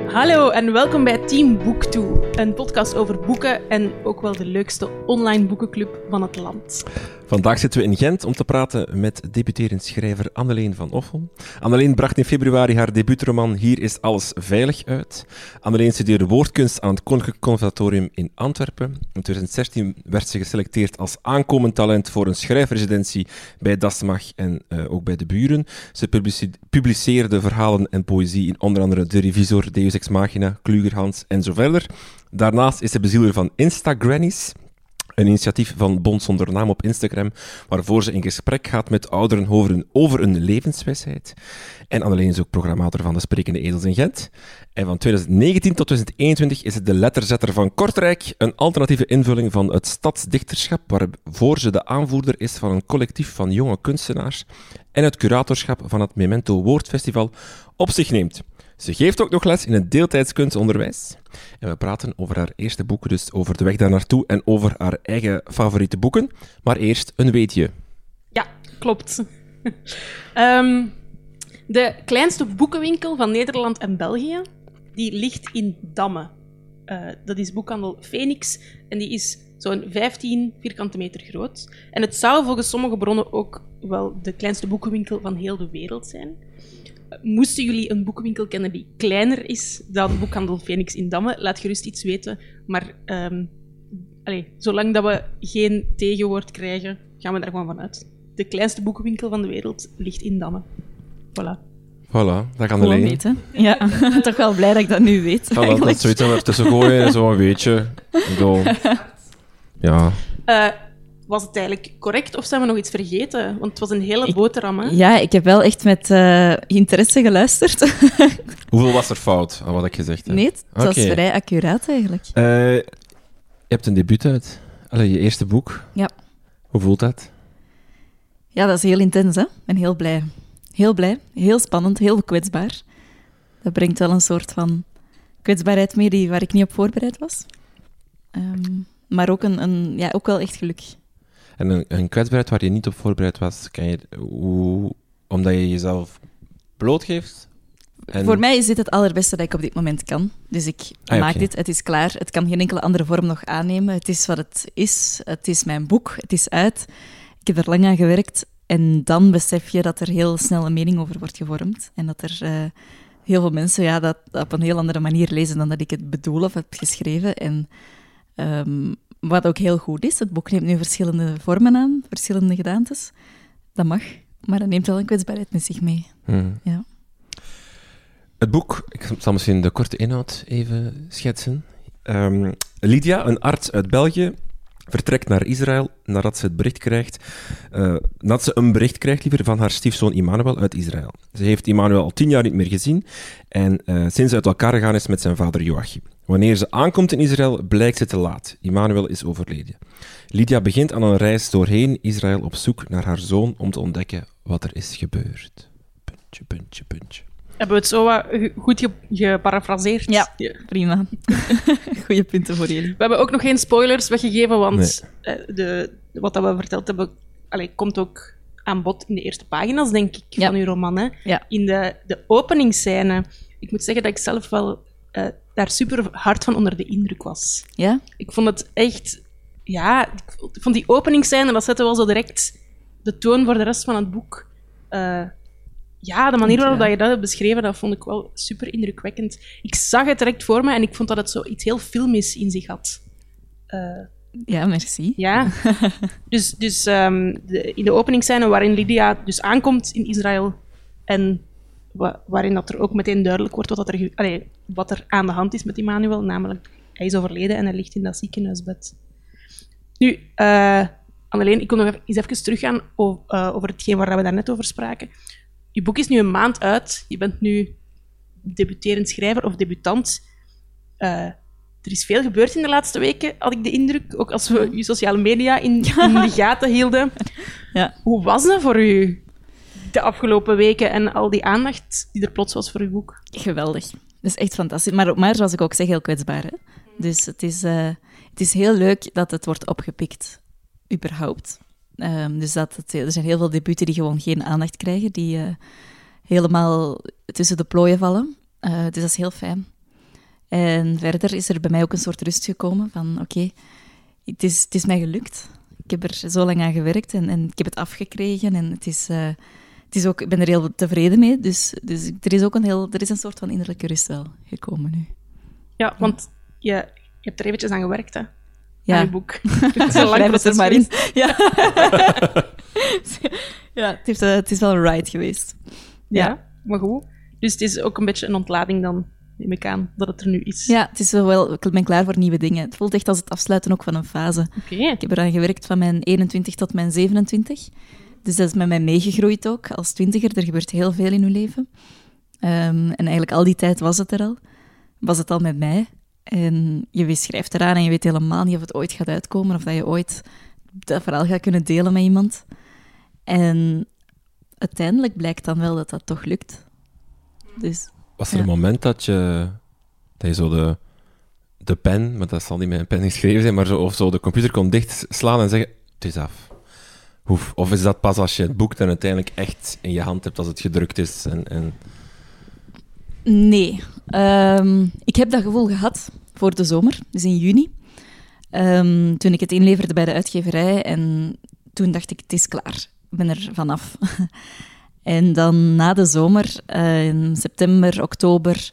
Hallo en welkom bij Team Boek2, een podcast over boeken en ook wel de leukste online boekenclub van het land. Vandaag zitten we in Gent om te praten met debuterend schrijver Anneleen van Offel. Anneleen bracht in februari haar debuutroman Hier is alles veilig uit. Anneleen studeerde woordkunst aan het Koninklijk Conservatorium in Antwerpen. In 2016 werd ze geselecteerd als aankomend talent voor een schrijfresidentie bij Das Mag en ook bij De Buren. Ze publiceerde verhalen en poëzie in onder andere De Revisor, Deus Ex Machina, Klugerhans en zo verder. Daarnaast is ze bezieler van Instagrannies, een initiatief van Bond Zonder Naam op Instagram, waarvoor ze in gesprek gaat met ouderen over een levenswijsheid. En Anneleen is ook programmator van de Sprekende Ezels in Gent. En van 2019 tot 2021 is het de letterzetter van Kortrijk, een alternatieve invulling van het stadsdichterschap, waarvoor ze de aanvoerder is van een collectief van jonge kunstenaars en het curatorschap van het Memento Woordfestival op zich neemt. Ze geeft ook nog les in het deeltijds kunstonderwijs. En we praten over haar eerste boeken, dus over de weg daar naartoe en over haar eigen favoriete boeken. Maar eerst een weetje. Ja, klopt. De kleinste boekenwinkel van Nederland en België, die ligt in Damme. Dat is boekhandel Phoenix en die is zo'n 15 vierkante meter groot. En het zou volgens sommige bronnen ook wel de kleinste boekenwinkel van heel de wereld zijn. Moesten jullie een boekenwinkel kennen die kleiner is dan boekhandel Phoenix in Damme, laat gerust iets weten. Maar zolang dat we geen tegenwoord krijgen, gaan we daar gewoon vanuit. De kleinste boekenwinkel van de wereld ligt in Damme. Voilà. Voilà, dat kan alleen. Weten. Ja, toch wel blij dat ik dat nu weet. Voilà, dat is zoiets om ertussen gooien en zo een weetje. Ja. Was het eigenlijk correct of zijn we nog iets vergeten? Want het was een hele boterham, hè? Ja, ik heb wel echt met interesse geluisterd. Hoeveel was er fout aan wat ik gezegd heb? Nee, het was vrij accuraat eigenlijk. Je hebt een debuut uit. Je eerste boek. Ja. Hoe voelt dat? Ja, dat is heel intens, hè? Ik ben heel blij. Heel blij, heel spannend, heel kwetsbaar. Dat brengt wel een soort van kwetsbaarheid mee waar ik niet op voorbereid was. Maar ook ook wel echt geluk. En een kwetsbaarheid waar je niet op voorbereid was, omdat je jezelf blootgeeft? Voor mij is dit het allerbeste dat ik op dit moment kan. Dus ik maak dit, het is klaar. Het kan geen enkele andere vorm nog aannemen. Het is wat het is. Het is mijn boek. Het is uit. Ik heb er lang aan gewerkt. En dan besef je dat er heel snel een mening over wordt gevormd. En dat er heel veel mensen dat op een heel andere manier lezen dan dat ik het bedoel of heb geschreven. En wat ook heel goed is, het boek neemt nu verschillende vormen aan, verschillende gedaantes. Dat mag, maar dat neemt wel een kwetsbaarheid met zich mee. Ja. Het boek, ik zal misschien de korte inhoud even schetsen. Lydia, een arts uit België, vertrekt naar Israël nadat ze een bericht krijgt van haar stiefzoon Immanuel uit Israël. Ze heeft Immanuel al 10 jaar niet meer gezien en sinds uit elkaar gegaan is met zijn vader Joachim. Wanneer ze aankomt in Israël, blijkt ze te laat. Immanuel is overleden. Lydia begint aan een reis doorheen Israël op zoek naar haar zoon om te ontdekken wat er is gebeurd. Puntje, puntje, puntje. Hebben we het zo goed geparafraseerd? Ja, prima. Goeie punten voor jullie. We hebben ook nog geen spoilers weggegeven, want wat dat we verteld hebben komt ook aan bod in de eerste pagina's, denk ik, van uw roman. Hè? Ja. In de openingsscène. Ik moet zeggen dat ik zelf wel daar super hard van onder de indruk was. Ja? Ik vond het echt... Ja, ik vond die openingsscène, dat zette wel zo direct de toon voor de rest van het boek. De manier waarop je dat hebt beschreven, dat vond ik wel super indrukwekkend. Ik zag het direct voor me en ik vond dat het zo iets heel filmisch in zich had. Ja, merci. Ja. Dus in de openingsscène waarin Lydia dus aankomt in Israël en waarin dat er ook meteen duidelijk wordt wat er aan de hand is met Immanuel, namelijk hij is overleden en hij ligt in dat ziekenhuisbed. Nu, Anneleen, ik wil nog eens even teruggaan over hetgeen waar we daarnet over spraken. Je boek is nu een maand uit. Je bent nu debuterend schrijver of debutant. Er is veel gebeurd in de laatste weken, had ik de indruk. Ook als we je sociale media in de gaten hielden. Ja. Hoe was dat voor u de afgelopen weken en al die aandacht die er plots was voor uw boek? Geweldig. Dat is echt fantastisch. Maar zoals ik ook zeg, heel kwetsbaar. Hè? Dus het is heel leuk dat het wordt opgepikt. Überhaupt. Dus er zijn heel veel debuten die gewoon geen aandacht krijgen, die helemaal tussen de plooien vallen. Dus dat is heel fijn. En verder is er bij mij ook een soort rust gekomen van oké, het is mij gelukt. Ik heb er zo lang aan gewerkt en ik heb het afgekregen en het is ook, ik ben er heel tevreden mee. Dus er is een soort van innerlijke rust wel gekomen nu. Ja, want je hebt er eventjes aan gewerkt, hè? Ja. Aan je boek. Het is een lang proces er maar in. geweest. Ja, ja het is wel een ride geweest. Ja, maar goed. Dus het is ook een beetje een ontlading dan, neem ik aan, dat het er nu is. Ja, het is wel, ik ben klaar voor nieuwe dingen. Het voelt echt als het afsluiten ook van een fase. Oké. Ik heb eraan gewerkt van mijn 21 tot mijn 27. Dus dat is met mij meegegroeid ook, als 20er. Er gebeurt heel veel in uw leven. En eigenlijk al die tijd was het er al. Was het al met mij. En je schrijft eraan en je weet helemaal niet of het ooit gaat uitkomen, of dat je ooit dat verhaal gaat kunnen delen met iemand. En uiteindelijk blijkt dan wel dat dat toch lukt. Dus, Was er een moment dat je zo de pen, maar dat zal niet met een pen geschreven zijn, maar of zo de computer kon dichtslaan en zeggen, het is af. Of is dat pas als je het boek dan uiteindelijk echt in je hand hebt, als het gedrukt is? Nee. Ik heb dat gevoel gehad voor de zomer, dus in juni. Toen ik het inleverde bij de uitgeverij en toen dacht ik, het is klaar. Ik ben er vanaf. En dan na de zomer, in september, oktober,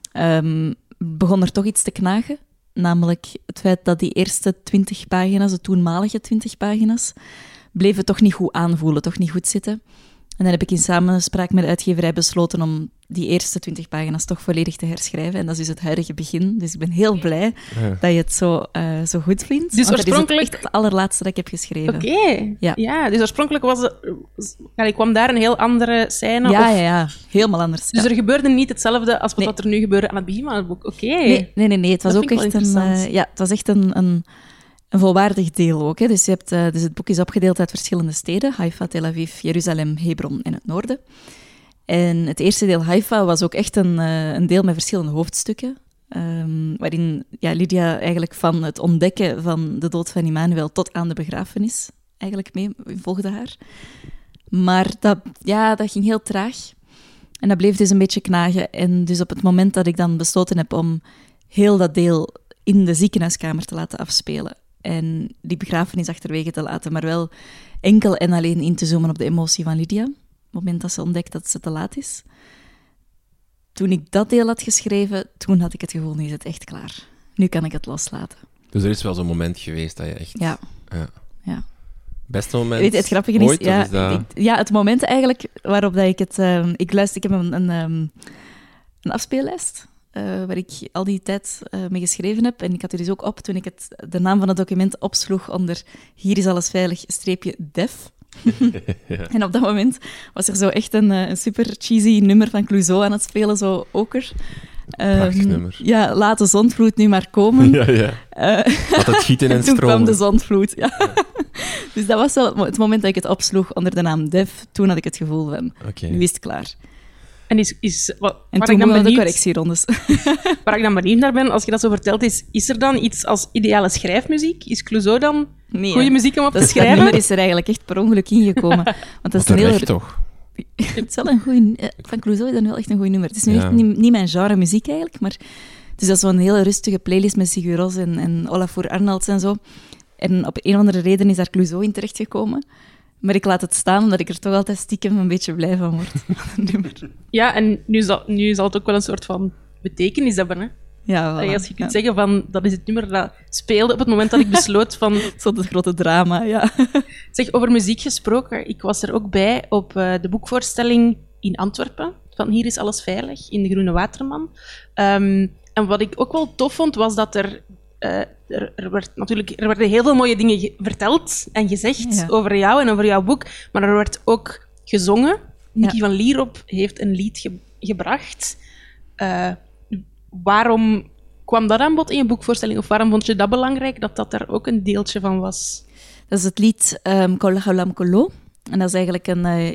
begon er toch iets te knagen. Namelijk het feit dat die eerste 20 pagina's, de toenmalige 20 pagina's, bleven toch niet goed aanvoelen, toch niet goed zitten. En dan heb ik in samenspraak met de uitgeverij besloten om die eerste 20 pagina's toch volledig te herschrijven. En dat is dus het huidige begin. Dus ik ben heel blij dat je het zo goed vindt. Dus want oorspronkelijk... dat is ook echt het allerlaatste dat ik heb geschreven. Oké. Ja, dus oorspronkelijk kwam daar een heel andere scène. Ja, helemaal anders. Dus ja. er gebeurde niet hetzelfde als wat er nu gebeurde aan het begin van het boek. Oké. Nee. Het was Dat ook vind ik echt wel interessant. het was echt een volwaardig deel ook. Hè. Dus, dus het boek is opgedeeld uit verschillende steden. Haifa, Tel Aviv, Jeruzalem, Hebron en het noorden. En het eerste deel, Haifa, was ook echt een deel met verschillende hoofdstukken. Waarin Lydia eigenlijk van het ontdekken van de dood van Immanuel tot aan de begrafenis eigenlijk mee volgde haar. Maar dat ging heel traag. En dat bleef dus een beetje knagen. En dus op het moment dat ik dan besloten heb om heel dat deel in de ziekenhuiskamer te laten afspelen en die begrafenis achterwege te laten, maar wel enkel en alleen in te zoomen op de emotie van Lydia, op het moment dat ze ontdekt dat ze te laat is. Toen ik dat deel had geschreven, toen had ik het gevoel, nu is het echt klaar. Nu kan ik het loslaten. Dus er is wel zo'n moment geweest dat je echt... Ja. Beste moment Weet je, het grappige ooit, is, is dat... het moment eigenlijk waarop dat ik het... Ik heb een afspeellijst waar ik al die tijd mee geschreven heb. En ik had er dus ook op, toen ik de naam van het document opsloeg onder hier is alles veilig, _def. Ja. En op dat moment was er zo echt een super cheesy nummer van Clouseau aan het spelen, zo oker. Prachtig nummer. Ja, laat de zondvloed nu maar komen. Ja. Laat het gieten en Toen kwam stromen. de zondvloed, ja. Dus dat was wel het moment dat ik het opsloeg onder de naam Def. Toen had ik het gevoel van, nu is het klaar. En En toen begonnen de correctierondes. Waar ik dan benieuwd naar ben, als je dat zo vertelt, is er dan iets als ideale schrijfmuziek? Is Clouseau dan goede muziek om op te schrijven? Dat nummer is er eigenlijk echt per ongeluk ingekomen. Want dat is terecht, toch? Het is wel een goeie... Van Clouseau is dat nu wel echt een goed nummer. Het is nu echt niet mijn genre muziek eigenlijk, maar het is dat zo'n hele rustige playlist met Sigur Rós en Olafur Arnalds en zo. En op een of andere reden is daar Clouseau in terechtgekomen. Maar ik laat het staan, omdat ik er toch altijd stiekem een beetje blij van word. Nummer. Ja, en nu zal het ook wel een soort van betekenis hebben, hè? Ja, voilà. Als je kunt zeggen van, dat is het nummer dat speelde op het moment dat ik besloot van... Zo dat grote drama, ja. Zeg, over muziek gesproken, ik was er ook bij op de boekvoorstelling in Antwerpen, van Hier is alles veilig, in de Groene Waterman. En wat ik ook wel tof vond, was dat er werden heel veel mooie dingen verteld en gezegd over jou en over jouw boek, maar er werd ook gezongen. Nicky van Lierop heeft een lied gebracht. Waarom kwam dat aan bod in je boekvoorstelling? Of waarom vond je dat belangrijk, dat daar ook een deeltje van was? Dat is het lied Kol Haolam Kolo. En dat is eigenlijk een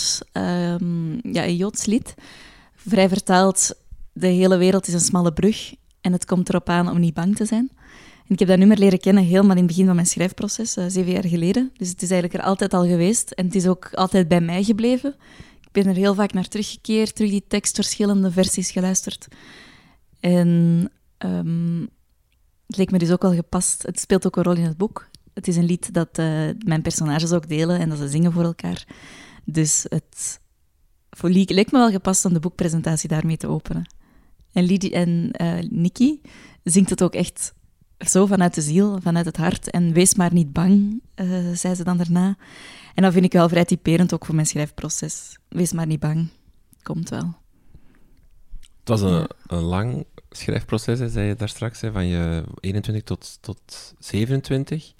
Joods lied. Vrij vertaald, de hele wereld is een smalle brug en het komt erop aan om niet bang te zijn. En ik heb dat nummer leren kennen helemaal in het begin van mijn schrijfproces, 7 jaar geleden. Dus het is eigenlijk er altijd al geweest en het is ook altijd bij mij gebleven. Ik ben er heel vaak naar teruggekeerd, terug die tekst, verschillende versies geluisterd. En Het leek me dus ook wel gepast. Het speelt ook een rol in het boek. Het is een lied dat mijn personages ook delen en dat ze zingen voor elkaar. Dus het leek me wel gepast om de boekpresentatie daarmee te openen. En Nikki zingt het ook echt zo vanuit de ziel, vanuit het hart. En wees maar niet bang, zei ze dan daarna. En dat vind ik wel vrij typerend ook voor mijn schrijfproces. Wees maar niet bang, komt wel. Het was een lang schrijfproces, hè, zei je daar straks, hè, van je 21 tot 27.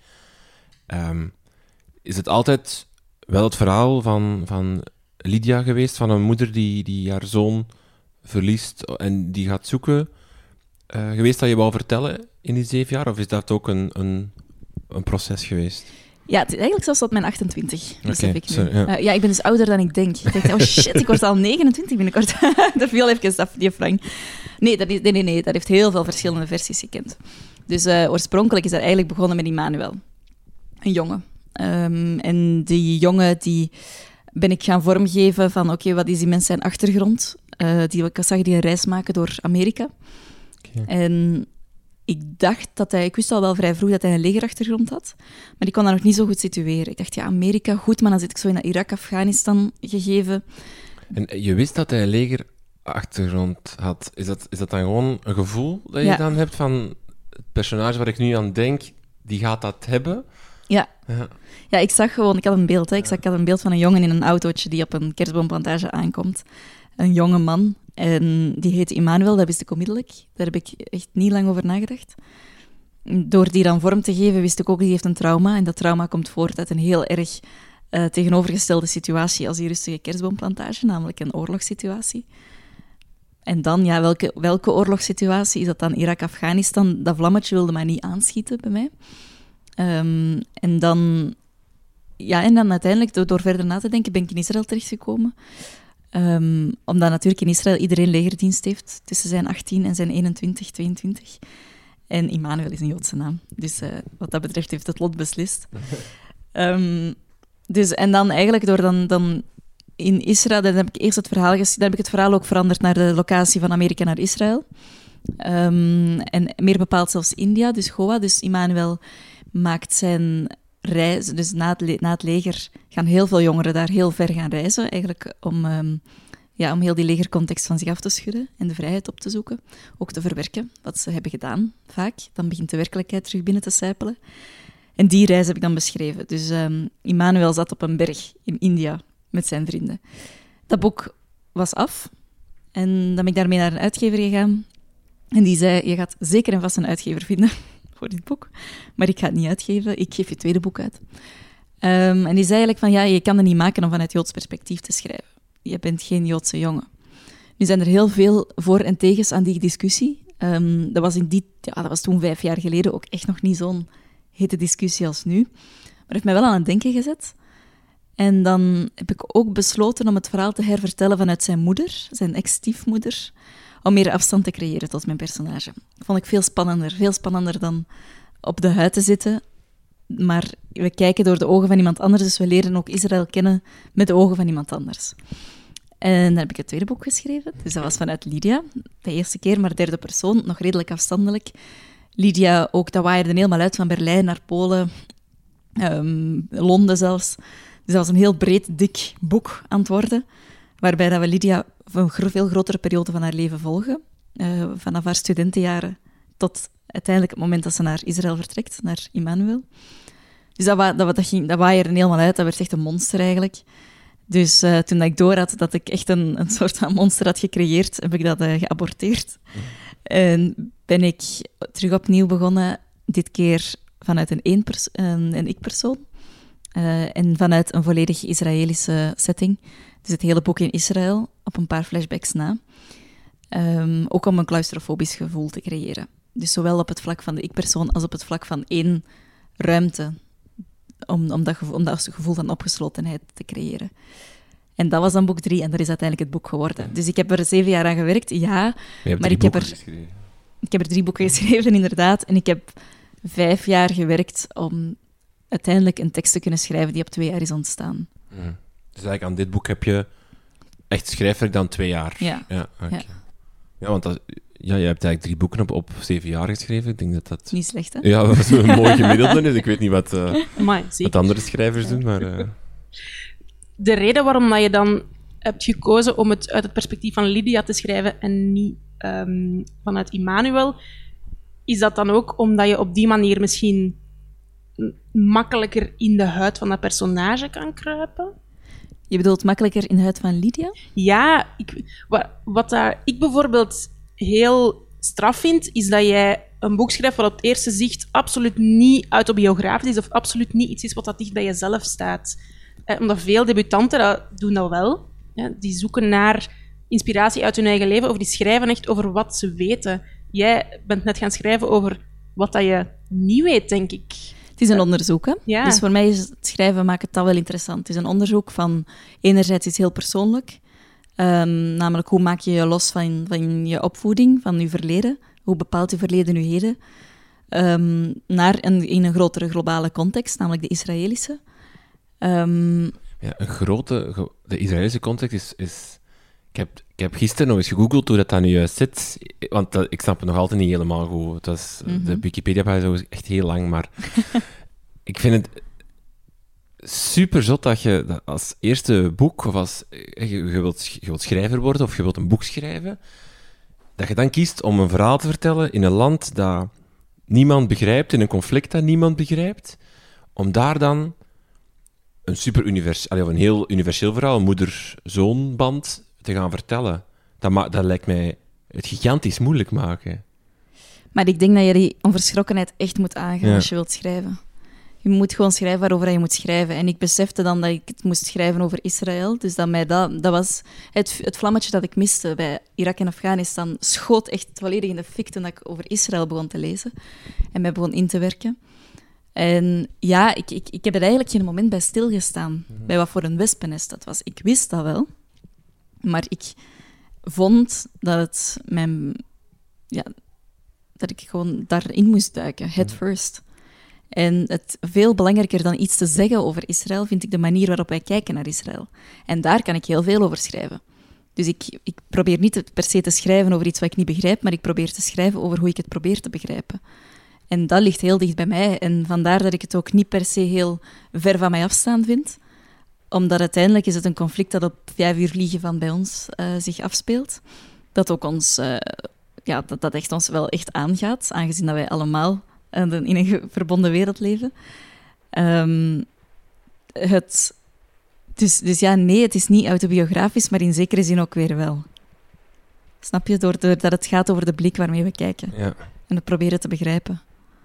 Is het altijd wel het verhaal van Lydia geweest, van een moeder die haar zoon verliest en die gaat zoeken, geweest dat je wou vertellen in die 7 jaar? Of is dat ook een proces geweest? Ja, het is eigenlijk zelfs tot mijn 28, besef ik nu. Sorry, ja. Ja, ik ben dus ouder dan ik denk. Ik dacht, oh shit, ik word al 29 binnenkort. Dat viel even af, die Frank. Nee, dat heeft heel veel verschillende versies gekend. Dus oorspronkelijk is dat eigenlijk begonnen met Immanuel. Een jongen. En die jongen die ben ik gaan vormgeven van, oké, wat is die mens zijn achtergrond? Ik zag die een reis maken door Amerika. Okay. En ik wist al wel vrij vroeg dat hij een legerachtergrond had, maar ik kon dat nog niet zo goed situeren. Ik dacht, ja, Amerika, goed, maar dan zit ik zo in dat Irak, Afghanistan gegeven. En je wist dat hij een legerachtergrond had. Is dat dan gewoon een gevoel dat je dan hebt van het personage waar ik nu aan denk, die gaat dat hebben? Ja, ik zag gewoon, ik had een beeld. Hè. Ik had een beeld van een jongen in een autootje die op een kerstboomplantage aankomt. Een jonge man. En die heet Immanuel, dat wist ik onmiddellijk. Daar heb ik echt niet lang over nagedacht. Door die dan vorm te geven, wist ik ook, die heeft een trauma. En dat trauma komt voort uit een heel erg tegenovergestelde situatie als die rustige kerstboomplantage, namelijk een oorlogssituatie. En dan, ja, welke oorlogssituatie? Is dat dan Irak-Afghanistan? Dat vlammetje wilde mij niet aanschieten bij mij. En dan uiteindelijk, door verder na te denken, ben ik in Israël terechtgekomen. Omdat natuurlijk in Israël iedereen legerdienst heeft tussen zijn 18 en zijn 21, 22. En Immanuel is een Joodse naam. Dus wat dat betreft heeft het lot beslist. En dan eigenlijk door dan in Israël, dan heb ik eerst het verhaal ook veranderd naar de locatie van Amerika naar Israël. En meer bepaald zelfs India, dus Goa. Dus Immanuel maakt zijn reis, dus na het leger gaan heel veel jongeren daar heel ver gaan reizen, eigenlijk om heel die legercontext van zich af te schudden en de vrijheid op te zoeken, ook te verwerken, wat ze hebben gedaan, vaak. Dan begint de werkelijkheid terug binnen te sijpelen. En die reis heb ik dan beschreven. Dus Immanuel zat op een berg in India met zijn vrienden. Dat boek was af en dan ben ik daarmee naar een uitgever gegaan en die zei, je gaat zeker en vast een uitgever vinden voor dit boek, maar ik ga het niet uitgeven, ik geef je tweede boek uit. En die zei eigenlijk van, ja, je kan het niet maken om vanuit Joods perspectief te schrijven. Je bent geen Joodse jongen. Nu zijn er heel veel voor- en tegens aan die discussie. Dat was toen 5 jaar geleden ook echt nog niet zo'n hete discussie als nu. Maar heeft mij wel aan het denken gezet. En dan heb ik ook besloten om het verhaal te hervertellen vanuit zijn moeder, zijn ex-stiefmoeder, om meer afstand te creëren tot mijn personage. Dat vond ik veel spannender dan op de huid te zitten. Maar we kijken door de ogen van iemand anders, dus we leren ook Israël kennen met de ogen van iemand anders. En dan heb ik het tweede boek geschreven. Dus dat was vanuit Lydia, de eerste keer, maar derde persoon, nog redelijk afstandelijk. Lydia ook, dat waaide helemaal uit van Berlijn naar Polen, Londen zelfs. Dus dat was een heel breed, dik boek aan het worden, waarbij dat we Lydia voor een veel grotere periode van haar leven volgen, vanaf haar studentenjaren tot uiteindelijk het moment dat ze naar Israël vertrekt, naar Immanuel. Dus dat waaide helemaal uit, dat werd echt een monster eigenlijk. Dus toen ik door had dat ik echt een soort van monster had gecreëerd, heb ik dat geaborteerd. En ben ik terug opnieuw begonnen, dit keer vanuit een ik-persoon. En vanuit een volledig Israëlische setting. Dus het hele boek in Israël, op een paar flashbacks na. Ook om een claustrofobisch gevoel te creëren. Dus zowel op het vlak van de ik-persoon als op het vlak van één ruimte. Om dat gevoel van opgeslotenheid te creëren. En dat was dan boek 3 en dat is uiteindelijk het boek geworden. Dus ik heb er 7 jaar aan gewerkt, ja. Maar ik heb er 3 boeken geschreven, inderdaad. En ik heb 5 jaar gewerkt om uiteindelijk een tekst te kunnen schrijven die op 2 jaar is ontstaan. Dus eigenlijk aan dit boek heb je echt schrijfwerk dan 2 jaar? Ja. Ja, okay. Ja, want Ja, je hebt eigenlijk 3 boeken op 7 jaar geschreven. Ik denk dat... Niet slecht, hè? Ja, dat is een mooi gemiddelde is. Ik weet niet wat Zeker. andere schrijvers doen, maar... De reden waarom dat je dan hebt gekozen om het uit het perspectief van Lydia te schrijven en niet vanuit Immanuel, is dat dan ook omdat je op die manier misschien makkelijker in de huid van dat personage kan kruipen? Je bedoelt makkelijker in de huid van Lydia? Ja, wat ik bijvoorbeeld heel straf vind, is dat jij een boek schrijft wat op het eerste zicht absoluut niet autobiografisch is of absoluut niet iets is wat dat dicht bij jezelf staat. Omdat veel debutanten doen dat wel. Die zoeken naar inspiratie uit hun eigen leven of die schrijven echt over wat ze weten. Jij bent net gaan schrijven over wat dat je niet weet, denk ik. Het is een onderzoek, hè? Ja. Dus voor mij is het schrijven maakt het dat wel interessant. Het is een onderzoek van... Enerzijds is heel persoonlijk. Namelijk, hoe maak je je los van je opvoeding, van je verleden? Hoe bepaalt je verleden je heden? In een grotere globale context, namelijk de Israëlische. Ja, de Israëlische context is... Ik heb gisteren nog eens gegoogeld hoe dat nu juist zit, want ik snap het nog altijd niet helemaal goed. De Wikipedia-pagina is echt heel lang, maar ik vind het super zot dat je dat als eerste boek, of als je wilt schrijver worden, of je wilt een boek schrijven, dat je dan kiest om een verhaal te vertellen in een land dat niemand begrijpt, in een conflict dat niemand begrijpt, om daar dan een heel universeel verhaal, een moeder-zoonband te gaan vertellen. Dat lijkt mij het gigantisch moeilijk maken. Maar ik denk dat je die onverschrokkenheid echt moet aangaan als je wilt schrijven. Je moet gewoon schrijven waarover je moet schrijven. En ik besefte dan dat ik het moest schrijven over Israël. Dus dat was het vlammetje dat ik miste bij Irak en Afghanistan. Schoot echt volledig in de fik toen ik over Israël begon te lezen. En mij begon in te werken. En ja, ik heb er eigenlijk geen moment bij stilgestaan. Bij wat voor een wespennest dat was. Ik wist dat wel. Maar ik vond dat dat ik gewoon daarin moest duiken, head first. En het veel belangrijker dan iets te zeggen over Israël, vind ik de manier waarop wij kijken naar Israël. En daar kan ik heel veel over schrijven. Dus ik probeer niet per se te schrijven over iets wat ik niet begrijp, maar ik probeer te schrijven over hoe ik het probeer te begrijpen. En dat ligt heel dicht bij mij. En vandaar dat ik het ook niet per se heel ver van mij afstaan vind. Omdat uiteindelijk is het een conflict dat op 5 uur vliegen van bij ons zich afspeelt. Dat ook ons, dat echt ons wel echt aangaat, aangezien dat wij allemaal in een verbonden wereld leven. Het is niet autobiografisch, maar in zekere zin ook weer wel. Snap je? Doordat het gaat over de blik waarmee we kijken. Ja. En het proberen te begrijpen.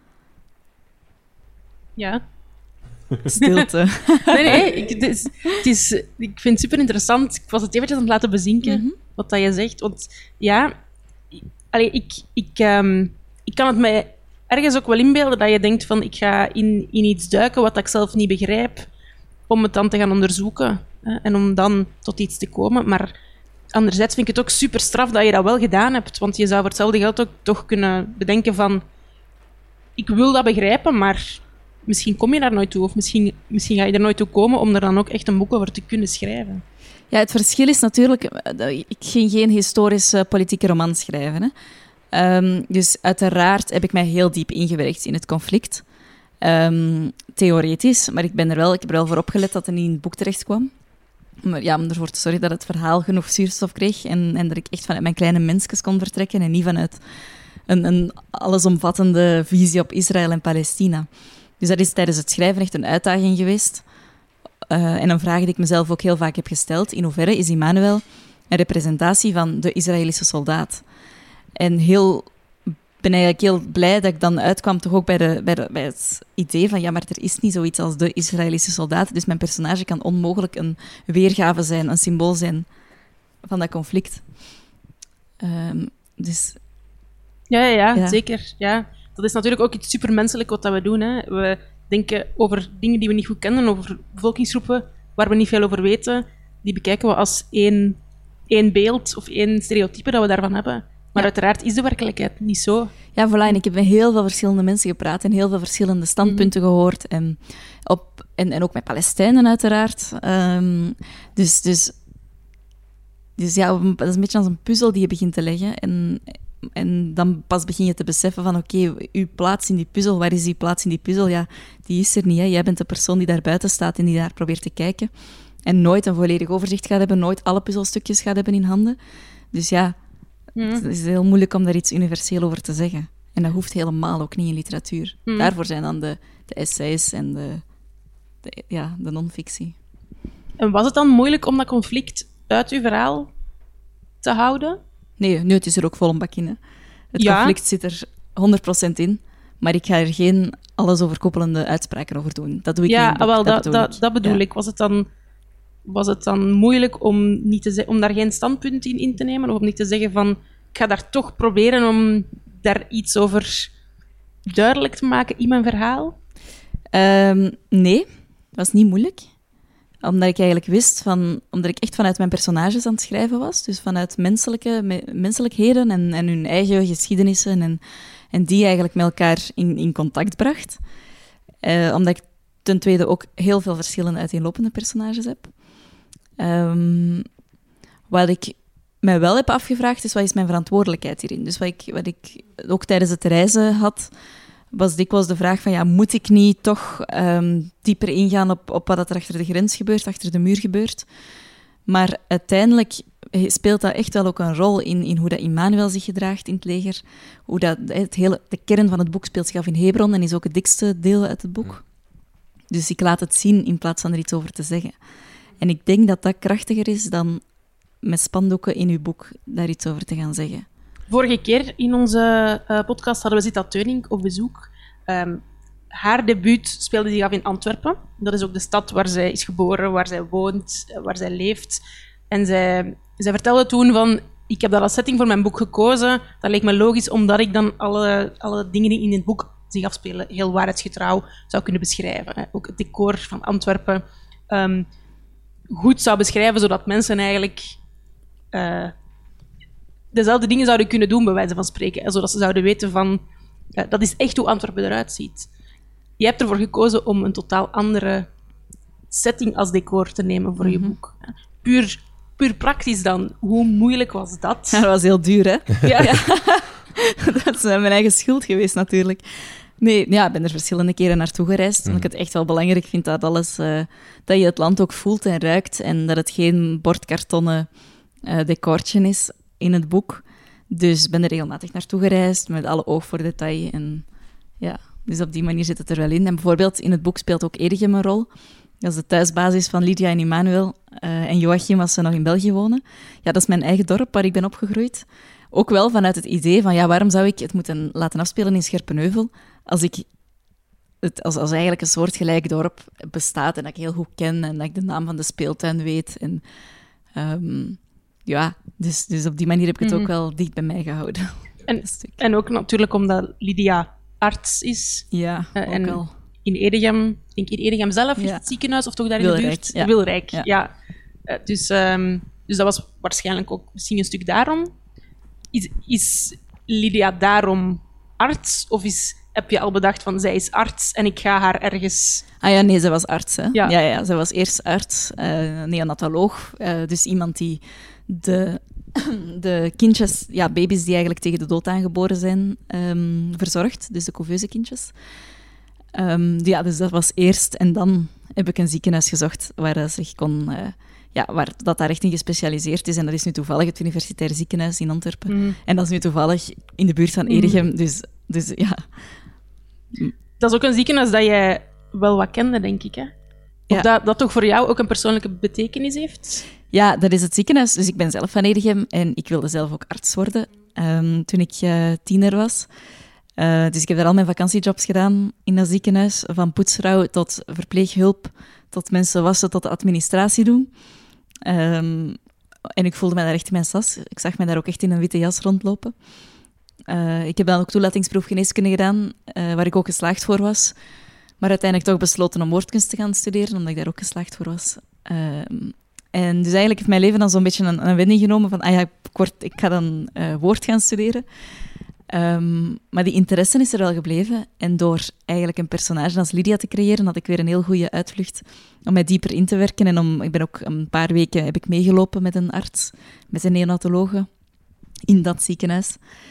Ja. Stilte. Nee, ik vind het super interessant. Ik was het eventjes aan het laten bezinken, wat dat je zegt. Want ja, ik kan het mij ergens ook wel inbeelden dat je denkt van ik ga in iets duiken wat ik zelf niet begrijp, om het dan te gaan onderzoeken en om dan tot iets te komen. Maar anderzijds vind ik het ook super straf dat je dat wel gedaan hebt, want je zou voor hetzelfde geld ook toch kunnen bedenken van ik wil dat begrijpen, maar misschien kom je daar nooit toe, of misschien ga je er nooit toe komen om er dan ook echt een boek over te kunnen schrijven. Ja, het verschil is natuurlijk... Ik ging geen historische politieke roman schrijven. Hè. Dus uiteraard heb ik mij heel diep ingewerkt in het conflict. Theoretisch, maar ik heb er wel voor opgelet dat het niet in het boek terecht kwam. Maar ja, om ervoor te zorgen dat het verhaal genoeg zuurstof kreeg en dat ik echt vanuit mijn kleine mensjes kon vertrekken en niet vanuit een allesomvattende visie op Israël en Palestina. Dus dat is tijdens het schrijven echt een uitdaging geweest. En een vraag die ik mezelf ook heel vaak heb gesteld. In hoeverre is Immanuel een representatie van de Israëlische soldaat? En ben eigenlijk heel blij dat ik dan uitkwam toch ook bij het idee van ja, maar er is niet zoiets als de Israëlische soldaat. Dus mijn personage kan onmogelijk een weergave zijn, een symbool zijn van dat conflict. Dus... Ja, zeker. Ja. Dat is natuurlijk ook iets supermenselijk wat we doen. Hè. We denken over dingen die we niet goed kennen, over bevolkingsgroepen waar we niet veel over weten. Die bekijken we als één beeld of één stereotype dat we daarvan hebben. Maar uiteraard is de werkelijkheid niet zo. Ja, voilà. En ik heb met heel veel verschillende mensen gepraat en heel veel verschillende standpunten gehoord. En ook met Palestijnen uiteraard. Dus ja, dat is een beetje als een puzzel die je begint te leggen. En dan pas begin je te beseffen van oké, uw plaats in die puzzel, waar is die plaats in die puzzel? Ja, die is er niet. Hè. Jij bent de persoon die daar buiten staat en die daar probeert te kijken. En nooit een volledig overzicht gaat hebben, nooit alle puzzelstukjes gaat hebben in handen. Dus ja, het is heel moeilijk om daar iets universeel over te zeggen. En dat hoeft helemaal ook niet in literatuur. Daarvoor zijn dan de essays en de non-fictie. En was het dan moeilijk om dat conflict uit uw verhaal te houden? Nee, nu het is er ook vol een bak in. Hè. Het conflict zit er 100% in, maar ik ga er geen alles overkoepelende uitspraken over doen. Dat doe ik niet. Dat bedoel ik. Was het dan moeilijk om daar geen standpunt in te nemen? Of om niet te zeggen van, ik ga daar toch proberen om daar iets over duidelijk te maken in mijn verhaal? Nee, dat was niet moeilijk. Omdat ik eigenlijk wist, omdat ik echt vanuit mijn personages aan het schrijven was, dus vanuit menselijkheden en hun eigen geschiedenissen en die eigenlijk met elkaar in contact bracht. Omdat ik ten tweede ook heel veel verschillende uiteenlopende personages heb. Wat ik mij wel heb afgevraagd is, wat is mijn verantwoordelijkheid hierin? Dus wat ik ook tijdens het reizen had, was dikwijls de vraag van, moet ik niet toch dieper ingaan op wat er achter de grens gebeurt, achter de muur gebeurt? Maar uiteindelijk speelt dat echt wel ook een rol in hoe dat Immanuel zich gedraagt in het leger. Hoe dat, de kern van het boek speelt zich af in Hebron en is ook het dikste deel uit het boek. Dus ik laat het zien in plaats van er iets over te zeggen. En ik denk dat dat krachtiger is dan met spandoeken in uw boek daar iets over te gaan zeggen. Vorige keer in onze podcast hadden we Zita Teuning op bezoek. Haar debuut speelde zich af in Antwerpen. Dat is ook de stad waar zij is geboren, waar zij woont, waar zij leeft. En zij vertelde toen van, ik heb dat als setting voor mijn boek gekozen. Dat leek me logisch, omdat ik dan alle dingen die in het boek zich afspelen heel waarheidsgetrouw zou kunnen beschrijven. Ook het decor van Antwerpen goed zou beschrijven, zodat mensen eigenlijk dezelfde dingen zouden kunnen doen, bij wijze van spreken. En zodat ze zouden weten van, dat is echt hoe Antwerpen eruit ziet. Je hebt ervoor gekozen om een totaal andere setting als decor te nemen voor je boek. Puur praktisch dan, hoe moeilijk was dat? Ja, dat was heel duur, hè? Ja. Dat is mijn eigen schuld geweest, natuurlijk. Nee, ik ben er verschillende keren naartoe gereisd, omdat ik het echt wel belangrijk vind dat dat je het land ook voelt en ruikt en dat het geen bordkartonnen decortje is in het boek. Dus ik ben er regelmatig naartoe gereisd, met alle oog voor detail. En ja, dus op die manier zit het er wel in. En bijvoorbeeld in het boek speelt ook Edegem een rol. Dat is de thuisbasis van Lydia en Immanuel en Joachim als ze nog in België wonen. Ja, dat is mijn eigen dorp waar ik ben opgegroeid. Ook wel vanuit het idee van, waarom zou ik het moeten laten afspelen in Scherpenheuvel als eigenlijk een soortgelijk dorp bestaat en dat ik heel goed ken en dat ik de naam van de speeltuin weet. En dus op die manier heb ik het ook wel dicht bij mij gehouden. En ook natuurlijk omdat Lydia arts is. Ja, ook al. In Edegem zelf is het ziekenhuis, of toch daar in de buurt? Ja. Wilrijk, ja. Dus dat was waarschijnlijk ook misschien een stuk daarom. Is Lydia daarom arts? Of heb je al bedacht van, zij is arts en ik ga haar ergens... Nee, zij was arts. Hè? Ja, zij was eerst arts, neonatoloog. Dus iemand die de kindjes, baby's die eigenlijk tegen de dood aangeboren zijn, verzorgt. Dus de couveuse kindjes. Dus dat was eerst. En dan heb ik een ziekenhuis gezocht waar waar dat daar echt in gespecialiseerd is. En dat is nu toevallig het Universitair Ziekenhuis in Antwerpen. En dat is nu toevallig in de buurt van Edegem. Dus ja. Dat is ook een ziekenhuis dat jij wel wat kende, denk ik, hè? Of dat toch voor jou ook een persoonlijke betekenis heeft? Ja, dat is het ziekenhuis. Dus ik ben zelf van Edegem en ik wilde zelf ook arts worden toen ik tiener was. Dus ik heb daar al mijn vakantiejobs gedaan in dat ziekenhuis. Van poetsvrouw tot verpleeghulp, tot mensen wassen, tot de administratie doen. En ik voelde mij daar echt in mijn sas. Ik zag mij daar ook echt in een witte jas rondlopen. Ik heb dan ook toelatingsproef geneeskunde gedaan, waar ik ook geslaagd voor was. Maar uiteindelijk toch besloten om woordkunst te gaan studeren, omdat ik daar ook geslaagd voor was. En dus eigenlijk heeft mijn leven dan zo'n beetje een wending genomen van, ik ga dan woord gaan studeren. Maar die interesse is er wel gebleven. En door eigenlijk een personage als Lydia te creëren, had ik weer een heel goede uitvlucht om mij dieper in te werken. En ik ben ook een paar weken heb ik meegelopen met een arts, met een neonatologe, in dat ziekenhuis.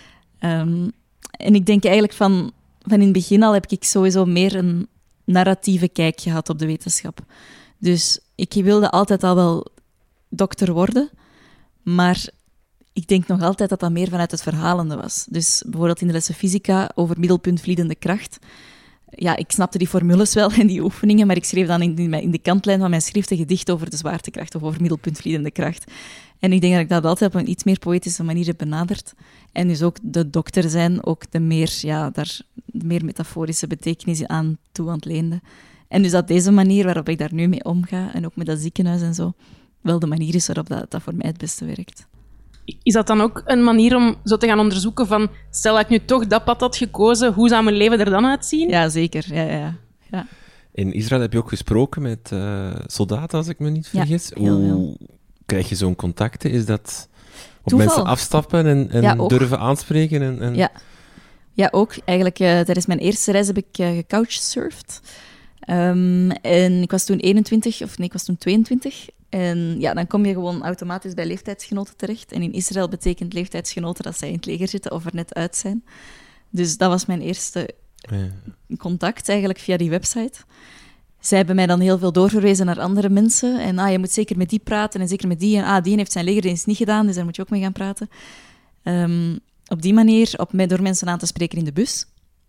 En ik denk eigenlijk van in het begin al heb ik sowieso meer een narratieve kijk gehad op de wetenschap. Dus ik wilde altijd al wel dokter worden, maar ik denk nog altijd dat dat meer vanuit het verhalende was. Dus bijvoorbeeld in de lessen fysica over middelpuntvliedende kracht. Ja, ik snapte die formules wel en die oefeningen, maar ik schreef dan in de kantlijn van mijn schrift een gedicht over de zwaartekracht of over middelpuntvliedende kracht. En ik denk dat ik dat altijd op een iets meer poëtische manier heb benaderd. En dus ook de dokter zijn, ook de meer metaforische betekenis aan het leende. En dus dat deze manier waarop ik daar nu mee omga, en ook met dat ziekenhuis en zo, wel de manier is waarop dat voor mij het beste werkt. Is dat dan ook een manier om zo te gaan onderzoeken van, stel dat ik nu toch dat pad had gekozen, hoe zou mijn leven er dan uitzien? Ja, zeker. Ja. In Israël heb je ook gesproken met soldaten, als ik me niet vergis. Ja, heel Hoe krijg je zo'n contacten? Is dat op Toeval. mensen afstappen en durven aanspreken? Ja, ook. Eigenlijk, tijdens mijn eerste reis heb ik gecouchsurfd. En ik was toen 22. En ja, dan kom je gewoon automatisch bij leeftijdsgenoten terecht. En in Israël betekent leeftijdsgenoten dat zij in het leger zitten of er net uit zijn. Dus dat was mijn eerste contact eigenlijk via die website. Zij hebben mij dan heel veel doorverwezen naar andere mensen. En je moet zeker met die praten en zeker met die. En die heeft zijn legerdienst niet gedaan, dus daar moet je ook mee gaan praten. Op die manier, door mensen aan te spreken in de bus.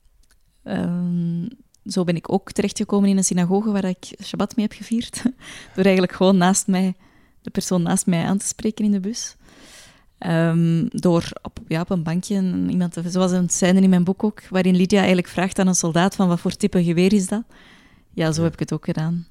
Zo ben ik ook terechtgekomen in een synagoge waar ik Shabbat mee heb gevierd. Door eigenlijk gewoon de persoon naast mij aan te spreken in de bus. Door op een bankje, iemand, zoals een scène in mijn boek ook, waarin Lydia eigenlijk vraagt aan een soldaat van wat voor type geweer is dat. Ja, zo heb ik het ook gedaan.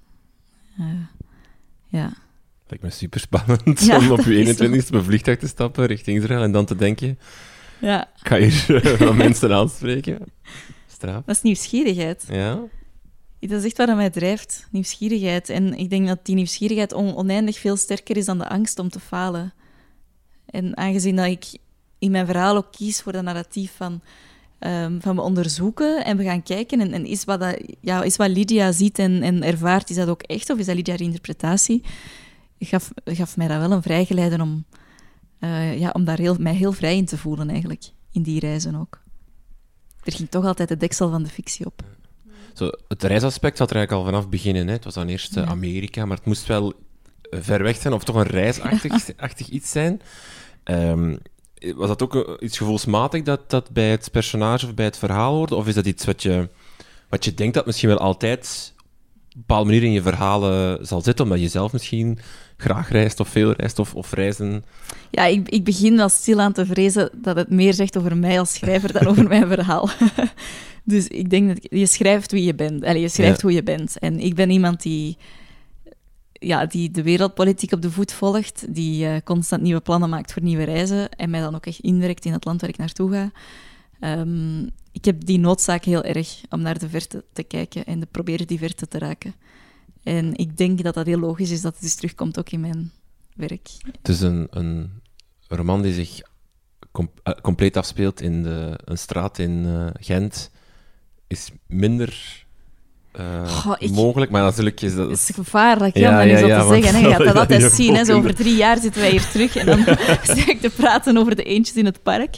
Ja. Lijkt me super spannend om op je 21ste op een vliegtuig te stappen richting Israël en dan te denken, ik ga hier wat mensen aanspreken. Straf. Dat is nieuwsgierigheid. Ja? Dat is echt wat mij drijft, nieuwsgierigheid. En ik denk dat die nieuwsgierigheid oneindig veel sterker is dan de angst om te falen. En aangezien dat ik in mijn verhaal ook kies voor dat narratief van we onderzoeken en we gaan kijken en is wat Lydia ziet en ervaart, is dat ook echt of is dat Lydia's interpretatie? Gaf mij dat wel een vrijgeleide om daar mij heel vrij in te voelen eigenlijk, in die reizen ook. Er ging toch altijd de deksel van de fictie op. Zo, het reisaspect zat er eigenlijk al vanaf beginnen. Hè. Het was dan eerst Amerika, maar het moest wel ver weg zijn, of toch een reisachtig iets zijn. Was dat ook iets gevoelsmatig dat bij het personage of bij het verhaal hoorde? Of is dat iets wat je denkt dat misschien wel altijd op een bepaalde manier in je verhalen zal zitten, omdat je zelf misschien graag reist of veel reist of reizen? Ja, ik begin wel stilaan te vrezen dat het meer zegt over mij als schrijver dan over mijn verhaal. Dus ik denk dat je schrijft wie je bent. Je schrijft hoe je bent. En ik ben iemand die de wereldpolitiek op de voet volgt, die constant nieuwe plannen maakt voor nieuwe reizen en mij dan ook echt inwerkt in het land waar ik naartoe ga. Ik heb die noodzaak heel erg om naar de verte te kijken en te proberen die verte te raken. En ik denk dat dat heel logisch is dat het dus terugkomt ook in mijn werk. Het is een roman die zich compleet afspeelt in een straat in Gent. Is minder mogelijk, maar natuurlijk is dat... Het is gevaarlijk, om dat nu zo te zeggen. Je gaat dat altijd zien. Hè. Zo over 3 jaar zitten wij hier terug en dan sta ik te praten over de eendjes in het park.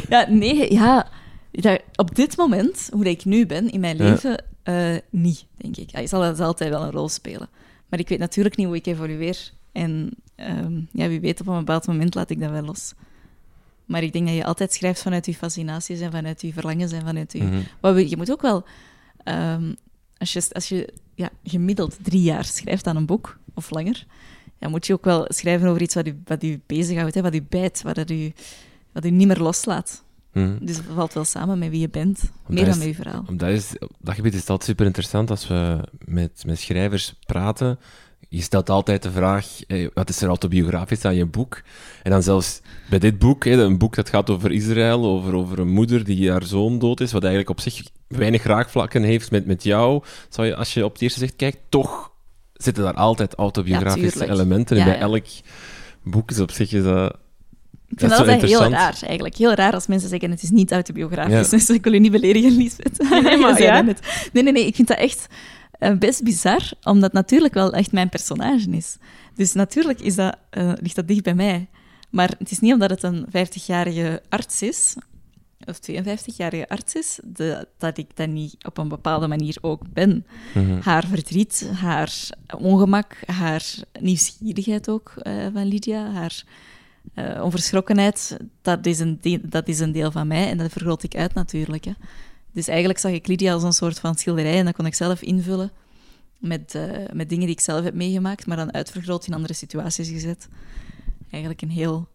Op dit moment, hoe ik nu ben in mijn leven, niet, denk ik. Het zal altijd wel een rol spelen. Maar ik weet natuurlijk niet hoe ik evolueer. En wie weet, op een bepaald moment laat ik dat wel los. Maar ik denk dat je altijd schrijft vanuit je fascinaties en vanuit je verlangens en vanuit je... Mm-hmm. Je moet ook wel... Als je gemiddeld 3 jaar schrijft aan een boek, of langer, moet je ook wel schrijven over iets wat je bezighoudt, wat je bijt, wat je niet meer loslaat. Dus het valt wel samen met wie je bent, meer dan met je verhaal. Op dat gebied is het altijd super interessant als we met schrijvers praten. Je stelt altijd de vraag, wat is er autobiografisch aan je boek? En dan zelfs bij dit boek, een boek dat gaat over Israël, over een moeder die haar zoon dood is, wat eigenlijk op zich weinig raakvlakken heeft met jou, zou je, als je op het eerste zicht kijkt, toch zitten daar altijd autobiografische elementen. En bij elk boek is op zich... Ik vind dat altijd heel raar, eigenlijk. Heel raar als mensen zeggen, het is niet autobiografisch. Dus ik wil je niet beledigen, Lisbeth. Nee, maar Nee, ik vind dat echt best bizar, omdat het natuurlijk wel echt mijn personage is. Dus natuurlijk ligt dat dicht bij mij. Maar het is niet omdat het een 50-jarige arts is, of 52-jarige arts is, dat ik dat niet op een bepaalde manier ook ben. Mm-hmm. Haar verdriet, haar ongemak, haar nieuwsgierigheid ook van Lydia, haar onverschrokkenheid, dat is een deel van mij en dat vergroot ik uit natuurlijk. Hè. Dus eigenlijk zag ik Lydia als een soort van schilderij en dat kon ik zelf invullen met dingen die ik zelf heb meegemaakt, maar dan uitvergroot in andere situaties gezet. Eigenlijk een heel...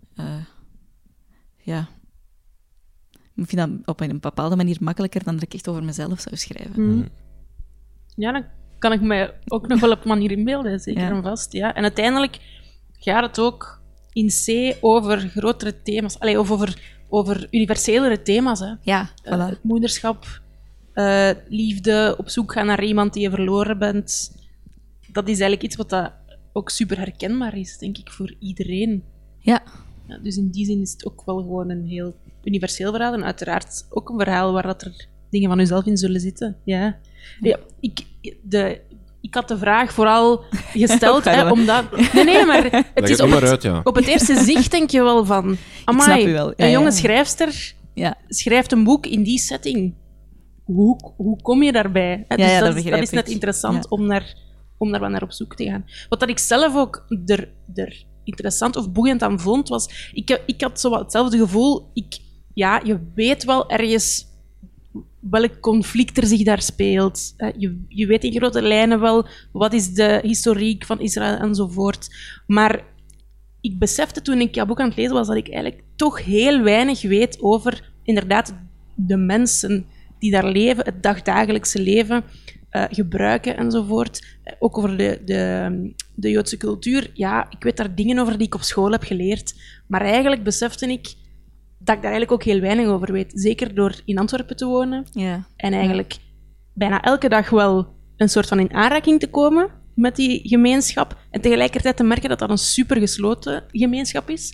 Ik vind dat op een bepaalde manier makkelijker dan dat ik echt over mezelf zou schrijven. Mm. Ja, dan kan ik mij ook nog wel op een manier inbeelden, zeker en vast. Ja. En uiteindelijk gaat het ook in C over grotere thema's, of over universelere thema's. Hè. Ja, voilà. Het moederschap, liefde, op zoek gaan naar iemand die je verloren bent. Dat is eigenlijk iets wat dat ook super herkenbaar is, denk ik, voor iedereen. Ja. Ja, dus in die zin is het ook wel gewoon een heel universeel verhaal. En uiteraard ook een verhaal waar dat er dingen van jezelf in zullen zitten. Ja. Ja, ik had de vraag vooral gesteld, omdat... Nee, maar het is op het eerste zicht denk je wel van... Amai, een jonge schrijfster schrijft een boek in die setting. Hoe kom je daarbij? Dus dat is net interessant om daar wel naar op zoek te gaan. Wat dat ik zelf ook er interessant of boeiend aan vond, was... Ik had zo wat hetzelfde gevoel. Je weet wel ergens welk conflict er zich daar speelt. Je weet in grote lijnen wel wat is de historiek van Israël enzovoort. Maar ik besefte toen ik jouw boek aan het lezen was dat ik eigenlijk toch heel weinig weet over inderdaad de mensen die daar leven, het dagdagelijkse leven, gebruiken enzovoort. Ook over de Joodse cultuur. Ja, ik weet daar dingen over die ik op school heb geleerd. Maar eigenlijk besefte ik dat ik daar eigenlijk ook heel weinig over weet. Zeker door in Antwerpen te wonen. Ja. En eigenlijk bijna elke dag wel een soort van in aanraking te komen met die gemeenschap. En tegelijkertijd te merken dat dat een supergesloten gemeenschap is.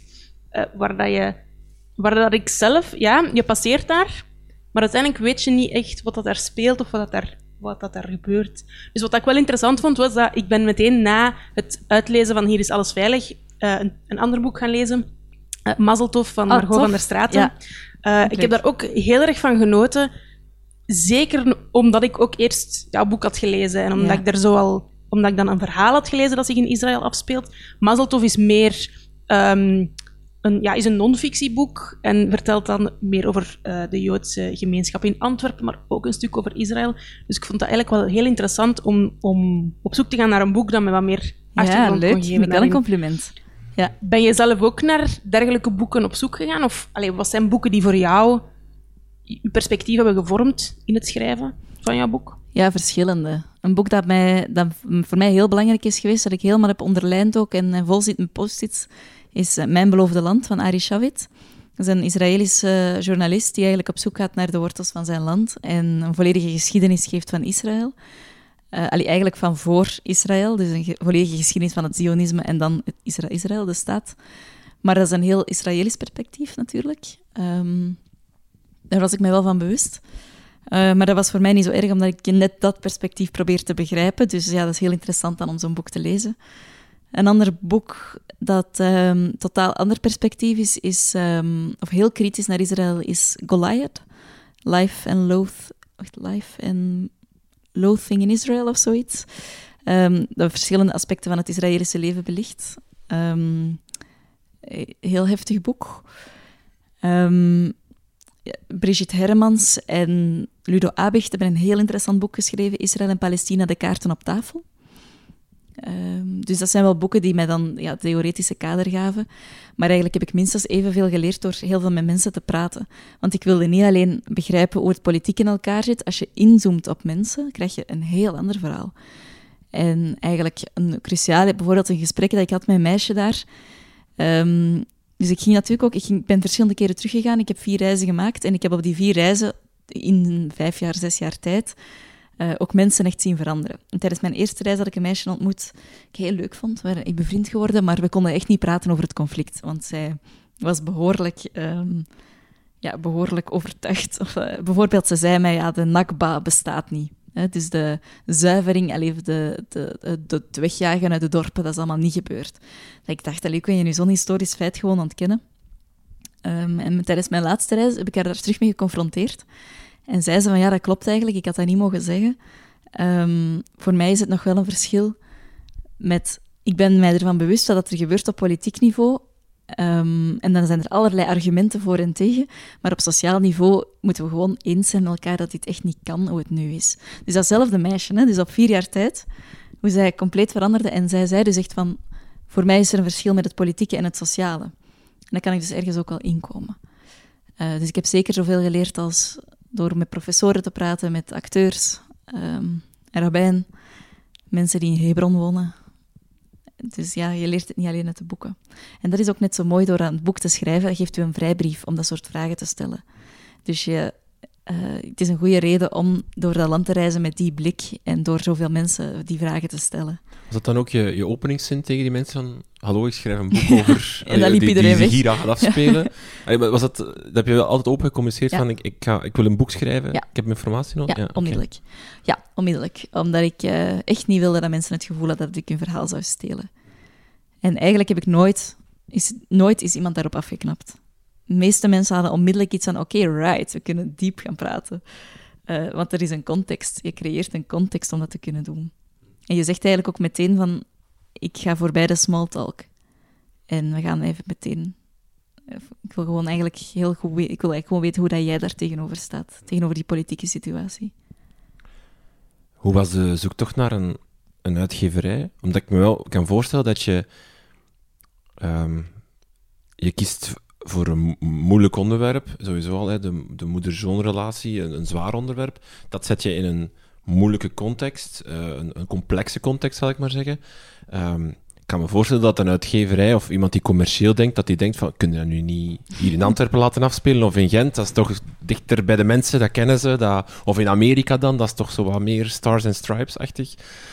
Waar dat ik zelf... Ja, je passeert daar, maar uiteindelijk weet je niet echt wat dat daar speelt of wat dat daar gebeurt. Dus wat ik wel interessant vond, was dat ik ben meteen na het uitlezen van Hier is alles veilig een ander boek gaan lezen. Mazel Tov van Margot van der Straten. Ja. Ik heb daar ook heel erg van genoten. Zeker omdat ik ook eerst jouw boek had gelezen en omdat ik dan een verhaal had gelezen dat zich in Israël afspeelt. Mazel Tov is meer is een non-fictieboek en vertelt dan meer over de Joodse gemeenschap in Antwerpen, maar ook een stuk over Israël. Dus ik vond dat eigenlijk wel heel interessant om op zoek te gaan naar een boek dat me wat meer achtergrond kon geven. Ja, leuk. Wel een compliment. Ja. Ben je zelf ook naar dergelijke boeken op zoek gegaan? Of wat zijn boeken die voor jou je perspectief hebben gevormd in het schrijven van jouw boek? Ja, verschillende. Een boek dat voor mij heel belangrijk is geweest, dat ik helemaal heb onderlijnd ook en vol zit met post-its, is Mijn beloofde land van Ari Shavit. Dat is een Israëlische journalist die eigenlijk op zoek gaat naar de wortels van zijn land en een volledige geschiedenis geeft van Israël. Eigenlijk van voor Israël, dus een volledige geschiedenis van het Zionisme en dan het Israël, de staat. Maar dat is een heel Israëlisch perspectief natuurlijk. Daar was ik mij wel van bewust. Maar dat was voor mij niet zo erg, omdat ik net dat perspectief probeer te begrijpen. Dus ja, dat is heel interessant dan om zo'n boek te lezen. Een ander boek dat totaal ander perspectief is of heel kritisch naar Israël, is Goliath. Life and Loathing in Israel of zoiets. Dat verschillende aspecten van het Israëlische leven belicht. Heel heftig boek. Brigitte Hermans en Ludo Abicht hebben een heel interessant boek geschreven, Israël en Palestina, de kaarten op tafel. Dus dat zijn wel boeken die mij dan het theoretische kader gaven. Maar eigenlijk heb ik minstens evenveel geleerd door heel veel met mensen te praten. Want ik wilde niet alleen begrijpen hoe het politiek in elkaar zit. Als je inzoomt op mensen, krijg je een heel ander verhaal. En eigenlijk een cruciale, bijvoorbeeld een gesprek dat ik had met een meisje daar. Dus ik ging natuurlijk ook... Ik ben verschillende keren teruggegaan. Ik heb 4 reizen gemaakt. En ik heb op die 4 reizen in 5 jaar, 6 jaar tijd ook mensen echt zien veranderen. En tijdens mijn eerste reis had ik een meisje ontmoet ik heel leuk vond. We waren bevriend geworden, maar we konden echt niet praten over het conflict. Want zij was behoorlijk overtuigd. Bijvoorbeeld, ze zei mij, de Nakba bestaat niet. Dus de zuivering, het wegjagen uit de dorpen, dat is allemaal niet gebeurd. Dat ik dacht, hoe kun je nu zo'n historisch feit gewoon ontkennen? En tijdens mijn laatste reis heb ik haar daar terug mee geconfronteerd. En zei ze van, ja, dat klopt eigenlijk, ik had dat niet mogen zeggen. Voor mij is het nog wel een verschil met... Ik ben mij ervan bewust wat er gebeurt op politiek niveau. En dan zijn er allerlei argumenten voor en tegen. Maar op sociaal niveau moeten we gewoon eens zijn met elkaar dat dit echt niet kan hoe het nu is. Dus datzelfde meisje, hè, dus op 4 jaar tijd, hoe zij compleet veranderde. En zij zei dus echt van... Voor mij is er een verschil met het politieke en het sociale. En dat kan ik dus ergens ook wel inkomen. Dus ik heb zeker zoveel geleerd als door met professoren te praten, met acteurs, en rabbijn, mensen die in Hebron wonen. Dus ja, je leert het niet alleen uit de boeken. En dat is ook net zo mooi, door aan het boek te schrijven, dat geeft u een vrijbrief om dat soort vragen te stellen. Dus het is een goede reden om door dat land te reizen met die blik en door zoveel mensen die vragen te stellen. Was dat dan ook je openingszin tegen die mensen van... Hallo, ik schrijf een boek over... En dan liep iedereen weg. Die hier gaat afspelen. Was dat heb je altijd open gecommuniceerd van... Ik wil een boek schrijven, ik heb informatie nodig? Ja, onmiddellijk. Okay. Ja, onmiddellijk. Omdat ik echt niet wilde dat mensen het gevoel hadden dat ik hun verhaal zou stelen. En eigenlijk heb ik nooit is iemand daarop afgeknapt. De meeste mensen hadden onmiddellijk iets van... Oké, right, we kunnen diep gaan praten. Want er is een context. Je creëert een context om dat te kunnen doen. En je zegt eigenlijk ook meteen van... Ik ga voorbij de small talk. En we gaan even meteen... Ik wil gewoon eigenlijk heel goed ik wil eigenlijk gewoon weten hoe dat jij daar tegenover staat. Tegenover die politieke situatie. Hoe was de zoektocht naar een uitgeverij? Omdat ik me wel kan voorstellen dat je... je kiest voor een moeilijk onderwerp. Sowieso al, hè, de moeder-zoon-relatie, een zwaar onderwerp. Dat zet je in een moeilijke context, een complexe context, zal ik maar zeggen. Ik kan me voorstellen dat een uitgeverij of iemand die commercieel denkt, dat die denkt van, kun je dat nu niet hier in Antwerpen laten afspelen of in Gent? Dat is toch dichter bij de mensen, dat kennen ze. Of in Amerika dan, dat is toch zo wat meer Stars and Stripes-achtig.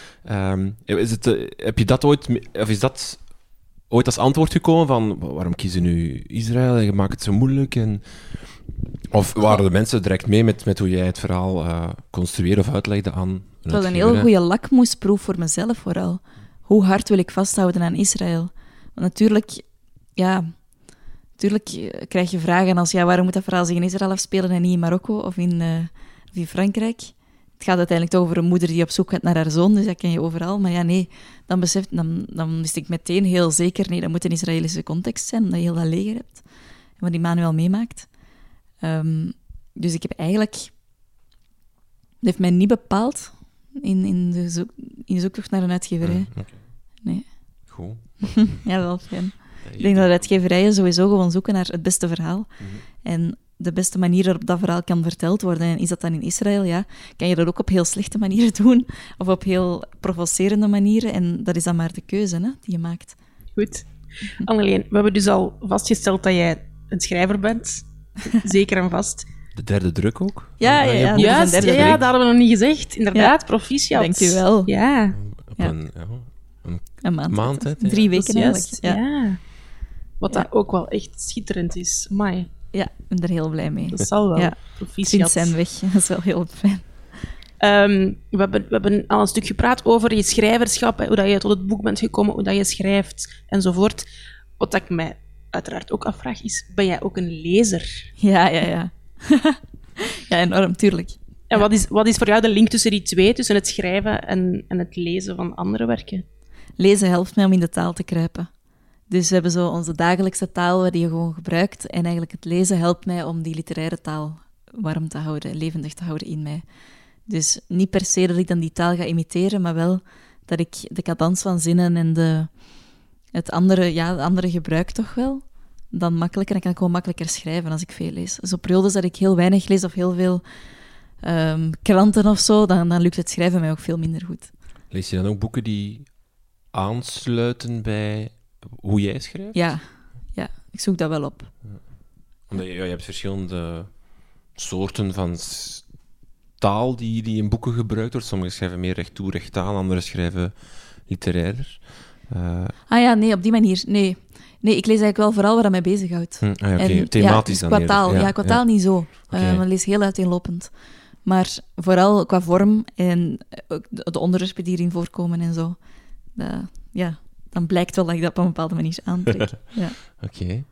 Heb je dat ooit, of is dat ooit als antwoord gekomen van, waarom kiezen nu Israël en je maakt het zo moeilijk? Of waren de mensen direct mee met hoe jij het verhaal construeerde of uitlegde aan? Het was een heel goede lakmoesproef voor mezelf vooral. Hoe hard wil ik vasthouden aan Israël? Want natuurlijk krijg je vragen als, waarom moet dat verhaal zich in Israël afspelen en niet in Marokko of in Frankrijk? Het gaat uiteindelijk toch over een moeder die op zoek gaat naar haar zoon, dus dat ken je overal. Maar ja, nee, dan wist ik meteen heel zeker, nee, dat moet een Israëlische context zijn, omdat je heel dat leger hebt. En wat Immanuel meemaakt. Dus ik heb eigenlijk... Het heeft mij niet bepaald in de zoektocht naar een uitgeverij. Okay. Nee. Goed. Ja, wel fijn. Ik denk dat uitgeverijen sowieso gewoon zoeken naar het beste verhaal. Mm-hmm. En de beste manier waarop dat verhaal kan verteld worden. En is dat dan in Israël? Ja. Kan je dat ook op heel slechte manieren doen? Of op heel provocerende manieren? En dat is dan maar de keuze die je maakt. Goed. Anneleen, we hebben dus al vastgesteld dat jij een schrijver bent. Zeker en vast. De derde druk ook? Ja. Juist, dat hadden we nog niet gezegd. Inderdaad, proficiat. Dank u wel. Ja. Een maand. Hè? 3 weken eigenlijk. Ja. Wat dat ook wel echt schitterend is. Amai. Ja, ik ben er heel blij mee. Dat zal wel. Ja. Proficiat. Sinds zijn weg. Dat is wel heel fijn. We hebben al een stuk gepraat over je schrijverschap, hoe dat je tot het boek bent gekomen, hoe dat je schrijft, enzovoort. Wat ik mij uiteraard ook afvraag is, ben jij ook een lezer? Ja. Ja, enorm, tuurlijk. En wat is voor jou de link tussen die twee, tussen het schrijven en het lezen van andere werken? Lezen helpt mij om in de taal te kruipen. Dus we hebben zo onze dagelijkse taal die je gewoon gebruikt. En eigenlijk het lezen helpt mij om die literaire taal warm te houden, levendig te houden in mij. Dus niet per se dat ik dan die taal ga imiteren, maar wel dat ik de cadans van zinnen en het andere gebruik toch wel. Dan makkelijker. Dan kan ik gewoon makkelijker schrijven als ik veel lees. Dus op periodes dat ik heel weinig lees of heel veel kranten of zo, dan lukt het schrijven mij ook veel minder goed. Lees je dan ook boeken die aansluiten bij hoe jij schrijft? Ja, ik zoek dat wel op. Omdat je hebt verschillende soorten van taal die in boeken gebruikt wordt. Sommigen schrijven meer recht toe, recht aan, anderen schrijven literairder. Nee, op die manier. Nee, ik lees eigenlijk wel vooral waar dat mij bezighoudt. Thematisch dan qua taal. eerder. Qua taal niet zo. Okay. Ik lees heel uiteenlopend. Maar vooral qua vorm en de onderwerpen die erin voorkomen en zo. Dan blijkt wel dat ik dat op een bepaalde manier aantrek. Ja. Oké.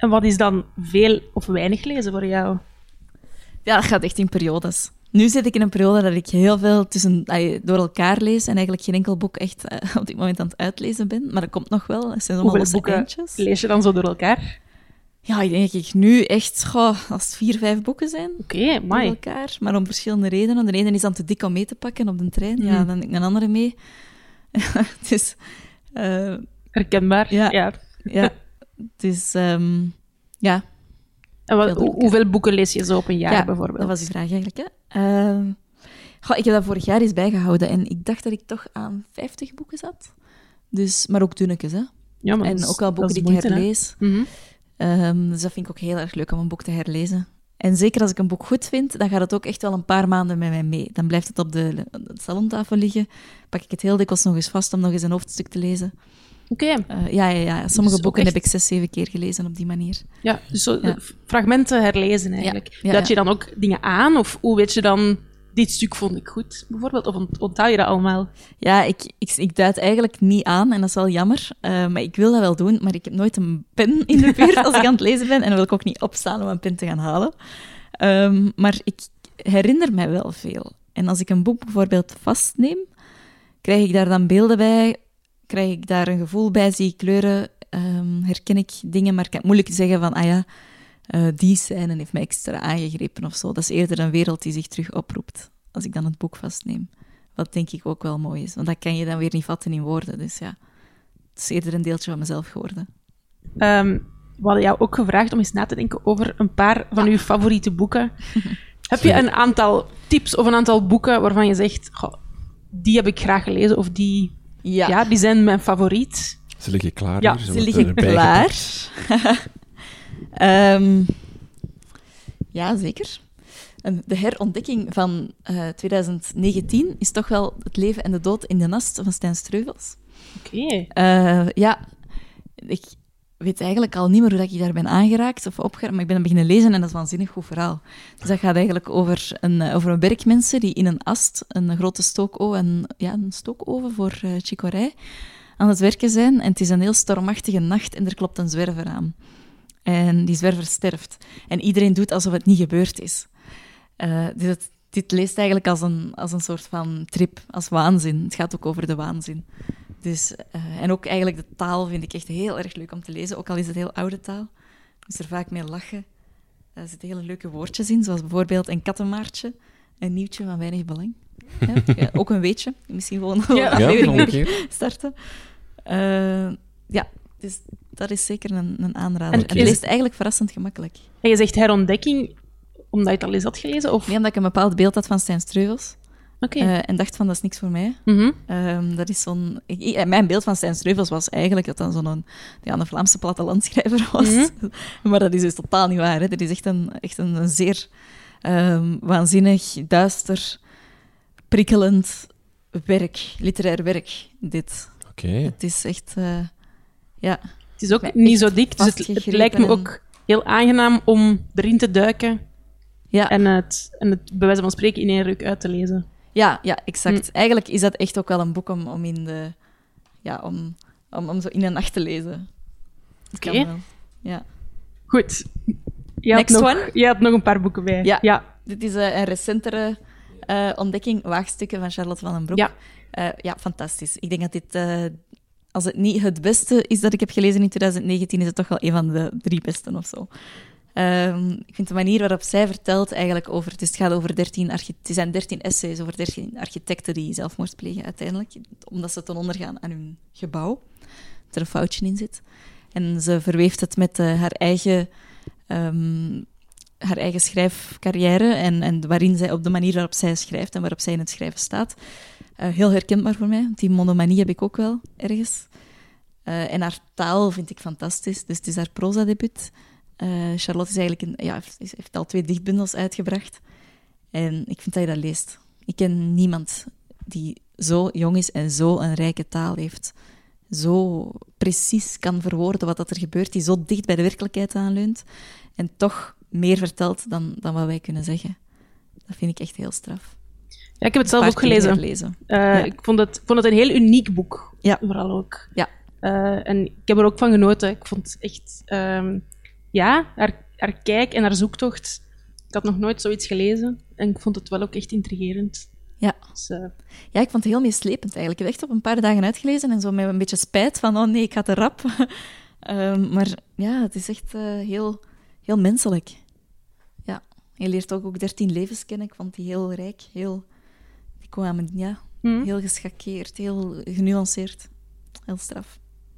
En wat is dan veel of weinig lezen voor jou? Ja, dat gaat echt in periodes. Nu zit ik in een periode dat ik heel veel door elkaar lees en eigenlijk geen enkel boek echt op dit moment aan het uitlezen ben. Maar dat komt nog wel. Het zijn allemaal losse eindjes. Lees je dan zo door elkaar? Ja, ik denk dat ik nu echt, als het 4, 5 boeken zijn, Oké, door elkaar. Maar om verschillende redenen. De ene is dan te dik om mee te pakken op de trein. Ja, dan neem ik een andere mee. Het is... herkenbaar. Ja. Het is... ja. En hoeveel boeken lees je zo op een jaar, bijvoorbeeld? Dat was die vraag eigenlijk. Hè. Ik heb dat vorig jaar eens bijgehouden en ik dacht dat ik toch aan 50 boeken zat. Dus, maar ook dunnetjes, hè. Ja, maar en ook wel boeken die ik herlees. Dus dat vind ik ook heel erg leuk om een boek te herlezen. En zeker als ik een boek goed vind, dan gaat het ook echt wel een paar maanden met mij mee. Dan blijft het op de salontafel liggen. Pak ik het heel dikwijls nog eens vast om nog eens een hoofdstuk te lezen. Oké. Ja. Sommige boeken heb ik 6, 7 keer gelezen op die manier. Ja, dus fragmenten herlezen eigenlijk. Duid je dan ook dingen aan? Of hoe weet je dan, dit stuk vond ik goed, bijvoorbeeld? Of onthoud je dat allemaal? Ja, ik duid eigenlijk niet aan en dat is wel jammer. Maar ik wil dat wel doen, maar ik heb nooit een pen in de buurt als ik aan het lezen ben. En dan wil ik ook niet opstaan om een pen te gaan halen. Maar ik herinner mij wel veel. En als ik een boek bijvoorbeeld vastneem, krijg ik daar dan beelden bij... Krijg ik daar een gevoel bij, zie ik kleuren, herken ik dingen, maar ik kan moeilijk zeggen van, die scène heeft mij extra aangegrepen of zo. Dat is eerder een wereld die zich terug oproept, als ik dan het boek vastneem. Wat denk ik ook wel mooi is, want dat kan je dan weer niet vatten in woorden. Dus ja, het is eerder een deeltje van mezelf geworden. We hadden jou ook gevraagd om eens na te denken over een paar van uw favoriete boeken. Heb je een aantal tips of een aantal boeken waarvan je zegt, die heb ik graag gelezen, of die... Ja, die zijn mijn favoriet. Ze liggen klaar hier. Ze liggen klaar. Ja, zeker. De herontdekking van 2019 is toch wel Het leven en de dood in de Nast van Stijn Streuvels. Oké. Ik weet eigenlijk al niet meer hoe ik daar ben aangeraakt of opgeraakt, maar ik ben het beginnen lezen en dat is een waanzinnig goed verhaal. Dus dat gaat eigenlijk over een werkmensen die in een ast, een grote stookoven, een stookoven voor chicorij, aan het werken zijn. En het is een heel stormachtige nacht en er klopt een zwerver aan. En die zwerver sterft. En iedereen doet alsof het niet gebeurd is. Dus dit leest eigenlijk als een soort van trip, als waanzin. Het gaat ook over de waanzin. Dus, en ook eigenlijk de taal vind ik echt heel erg leuk om te lezen, ook al is het heel oude taal. Dus er vaak mee lachen. Er zitten hele leuke woordjes in, zoals bijvoorbeeld een kattenmaartje, een nieuwtje van weinig belang. Ja, ook een weetje. Misschien gewoon een aflevering starten. Dus dat is zeker een aanrader. En het leest eigenlijk verrassend gemakkelijk. En je zegt herontdekking, omdat je het al eens had gelezen? Of? Nee, omdat ik een bepaald beeld had van Stijn Streuvels. En dacht van, dat is niks voor mij. Dat is mijn beeld van Stijn Streuvels was eigenlijk dat dan een Vlaamse plattelandschrijver was. Maar dat is dus totaal niet waar. Hè. Dat is echt een zeer waanzinnig, duister, prikkelend werk, literair werk, dit. Oké. Het is echt... Het is ook niet zo dik, dus het lijkt me ook heel aangenaam om erin te duiken en het bij wijze van spreken in één ruk uit te lezen. Ja, exact. Eigenlijk is dat echt ook wel een boek om zo in een nacht te lezen. Oké. Ja. Goed. Je had nog een paar boeken bij. Ja. Dit is een recentere ontdekking, Waagstukken van Charlotte van den Broek. Ja, fantastisch. Ik denk dat dit, als het niet het beste is dat ik heb gelezen in 2019, is het toch wel een van de 3 besten of zo. Ik vind de manier waarop zij vertelt eigenlijk over... Het gaat over 13 essays over 13 architecten die zelfmoord plegen uiteindelijk, omdat ze ten onder gaan aan hun gebouw. Dat er een foutje in zit. En ze verweeft het met haar eigen schrijfcarrière en waarin zij, op de manier waarop zij schrijft en waarop zij in het schrijven staat. Heel herkenbaar voor mij. Die monomanie heb ik ook wel ergens. En haar taal vind ik fantastisch. Dus het is haar proza-debuut. Charlotte is eigenlijk heeft al 2 dichtbundels uitgebracht. En ik vind dat je dat leest. Ik ken niemand die zo jong is en zo een rijke taal heeft. Zo precies kan verwoorden wat er gebeurt. Die zo dicht bij de werkelijkheid aanleunt. En toch meer vertelt dan wat wij kunnen zeggen. Dat vind ik echt heel straf. Ja, ik heb het zelf ook gelezen. Ik vond het een heel uniek boek. Ja. Vooral ook. Ja. En ik heb er ook van genoten. Ik vond het echt haar kijk en haar zoektocht. Ik had nog nooit zoiets gelezen en ik vond het wel ook echt intrigerend. Ja. Dus, Ja, ik vond het heel meeslepend eigenlijk. Ik heb echt op een paar dagen uitgelezen en zo met een beetje spijt van, oh nee, ik ga te rap. Maar ja, het is echt heel, heel menselijk. Ja. Je leert ook 13 levens kennen. Ik vond die heel rijk, die kwamen, heel geschakeerd, heel genuanceerd. Heel straf.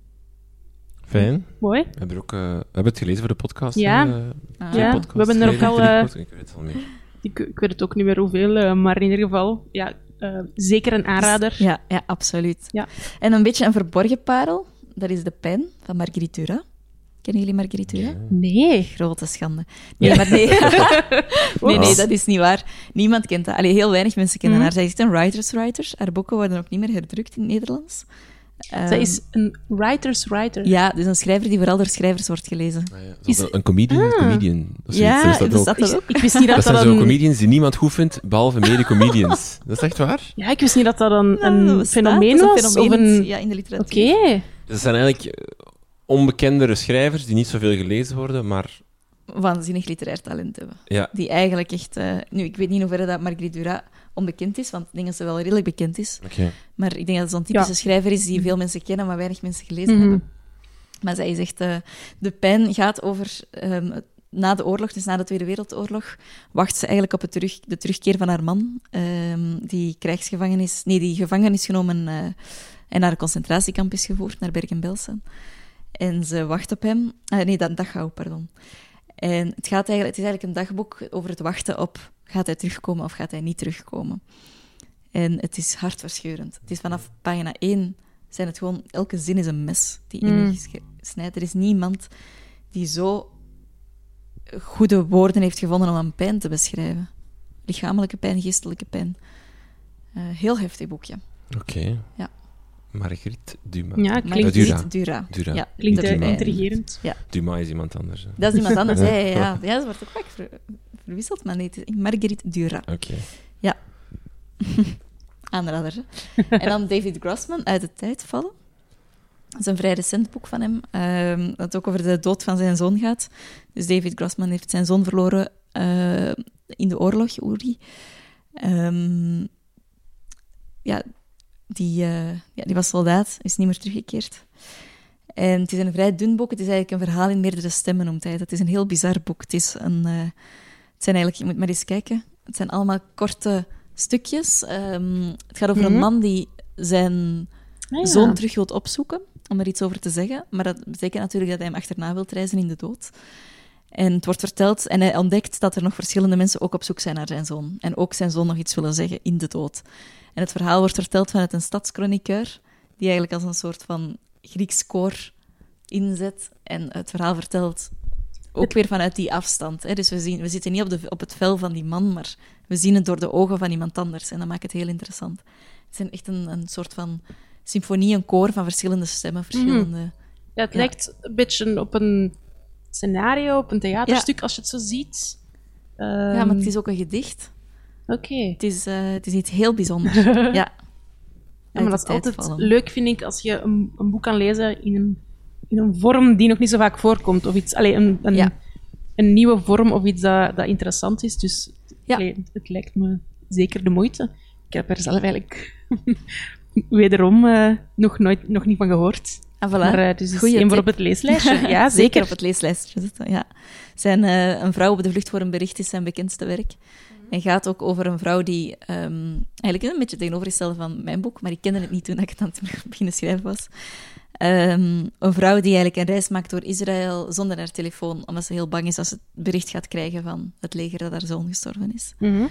Fijn. mooi. We hebben het gelezen voor de podcast. Ja. Twee podcasts We hebben er ook geleden, al... 3 ik weet het al meer. Ik weet het ook niet meer hoeveel, maar in ieder geval, zeker een aanrader. Ja, absoluut. Ja. En een beetje een verborgen parel, dat is De Pijn van Marguerite Duras. Kennen jullie Marguerite Duras? Nee. Grote schande. Nee, maar nee. nee, dat is niet waar. Niemand kent dat. Allee, heel weinig mensen kennen haar. Zij is echt een writer. Haar boeken worden ook niet meer herdrukt in het Nederlands. Zij is een writer. Ja, dus een schrijver die vooral door schrijvers wordt gelezen. Een comedian. Of Ja, dat dus ook. dat ook. Ik wist niet dat Dat zijn dat zo een... comedians die niemand goed vindt, behalve mede-comedians. Dat is echt waar? Ja, ik wist niet dat dat een dat bestaat. fenomeen Dat is was. fenomeen Of een... ja, in de literatuur. Oké. Dat zijn eigenlijk onbekendere schrijvers die niet zoveel gelezen worden, maar... Waanzinnig literair talent hebben. Ja. Die eigenlijk echt... Nu, ik weet niet in hoeverre dat Marguerite Duras onbekend is, want ik denk dat ze wel redelijk bekend is. Oké. Maar ik denk dat het zo'n typische schrijver is die veel mensen kennen, maar weinig mensen gelezen Mhm. hebben. Maar zij is echt... De Pijn gaat over... na de oorlog, dus na de Tweede Wereldoorlog, wacht ze eigenlijk op de terugkeer van haar man, die gevangen is genomen en naar een concentratiekamp is gevoerd, naar Bergen-Belsen. En ze wacht op hem... Dachau, pardon. En het is eigenlijk een dagboek over het wachten op... Gaat hij terugkomen of gaat hij niet terugkomen? En het is hartverscheurend. Het is vanaf pagina 1 zijn het gewoon... Elke zin is een mes die in je snijdt. Er is niemand die zo goede woorden heeft gevonden om een pijn te beschrijven. Lichamelijke pijn, geestelijke pijn. Heel heftig boekje. Oké. Ja. Marguerite Dumas. Ja, klinkt Marguerite Duras. Duras. Ja, Klinkt De Pijn. intrigerend. Ja. Dumas is iemand anders. Hè. Dat is iemand anders. Ja, ze wordt ook vaak verwisseld, maar nee, het is Marguerite Duras. Oké. Ja. Aanrader. Hè? En dan David Grossman, Uit de tijd vallen. Dat is een vrij recent boek van hem, dat ook over de dood van zijn zoon gaat. Dus David Grossman heeft zijn zoon verloren in de oorlog, Uri. Die was soldaat, is niet meer teruggekeerd. En het is een vrij dun boek. Het is eigenlijk een verhaal in meerdere stemmen, noemt hij het. Het is een heel bizar boek. Het zijn eigenlijk, je moet maar eens kijken, het zijn allemaal korte stukjes. Het gaat over een man die zijn zoon terug wil opzoeken, om er iets over te zeggen. Maar dat betekent natuurlijk dat hij hem achterna wil reizen in de dood. En het wordt verteld, en hij ontdekt dat er nog verschillende mensen ook op zoek zijn naar zijn zoon. En ook zijn zoon nog iets willen zeggen in de dood. En het verhaal wordt verteld vanuit een stadschroniqueur, die eigenlijk als een soort van Grieks koor inzet. En het verhaal vertelt ook weer vanuit die afstand. Hè. Dus we zitten niet op het vel van die man, maar we zien het door de ogen van iemand anders. En dat maakt het heel interessant. Het is echt een soort van symfonie, een koor van verschillende stemmen, verschillende... Ja, het lijkt een beetje op een scenario, op een theaterstuk, als je het zo ziet. Ja, maar het is ook een gedicht. Oké. Het is iets heel bijzonders. Ja. Ja, maar dat is altijd leuk, vind ik, als je een boek kan lezen in een vorm die nog niet zo vaak voorkomt. Of iets, een nieuwe vorm of iets dat interessant is. Dus het lijkt me zeker de moeite. Ik heb er zelf eigenlijk wederom nog niet van gehoord. Ah, voilà. Maar dus is één voor op het leeslijstje. Ja, zeker. Op het leeslijstje zitten, ja. Een vrouw op de vlucht voor een bericht is zijn bekendste werk. En gaat ook over een vrouw die eigenlijk een beetje tegenovergestelde van mijn boek, maar ik kende het niet toen ik het aan het beginnen schrijven was. Een vrouw die eigenlijk een reis maakt door Israël zonder haar telefoon, omdat ze heel bang is als ze het bericht gaat krijgen van het leger dat haar zoon gestorven is. Mm-hmm.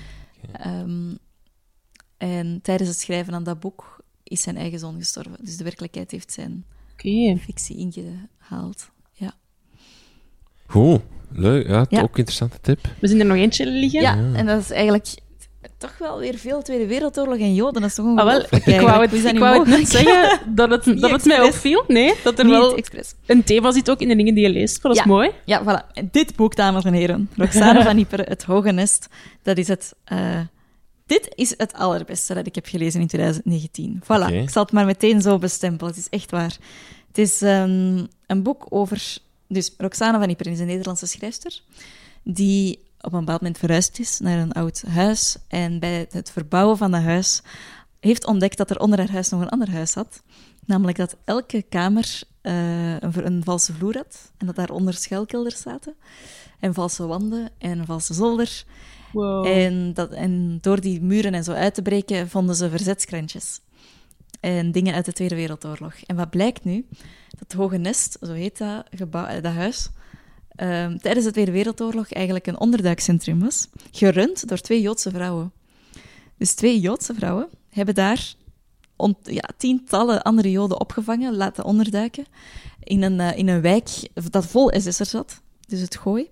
En tijdens het schrijven aan dat boek is zijn eigen zoon gestorven. Dus de werkelijkheid heeft zijn fictie ingehaald. Ja. Goed, leuk. Ja, ook een interessante tip. We zien er nog eentje liggen. Ja, en dat is eigenlijk toch wel weer veel Tweede Wereldoorlog en Joden. Dat is toch ongelooflijk. Ik wou het net zeggen dat het mij opviel. Nee, dat er wel een thema zit ook in de dingen die je leest. Dat is mooi. Ja, voilà. En dit boek, dames en heren. Roxane van Ieper, Het Hoge Nest. Dat is het... Dit is het allerbeste dat ik heb gelezen in 2019. Voilà, Ik zal het maar meteen zo bestempelen. Het is echt waar. Het is een boek over Dus Roxane van Ypres is een Nederlandse schrijfster die op een bepaald moment verhuisd is naar een oud huis en bij het verbouwen van dat huis heeft ontdekt dat er onder haar huis nog een ander huis had. Namelijk dat elke kamer een valse vloer had en dat daaronder schuilkelders zaten en valse wanden en een valse zolder. Wow. En door die muren en zo uit te breken vonden ze verzetskrantjes en dingen uit de Tweede Wereldoorlog. En wat blijkt nu? Dat Hoge Nest, zo heet dat huis, tijdens de Tweede Wereldoorlog eigenlijk een onderduikcentrum was, gerund door 2 Joodse vrouwen. Dus 2 Joodse vrouwen hebben daar tientallen andere Joden opgevangen, laten onderduiken, in een wijk dat vol SS'ers zat, dus het Gooi.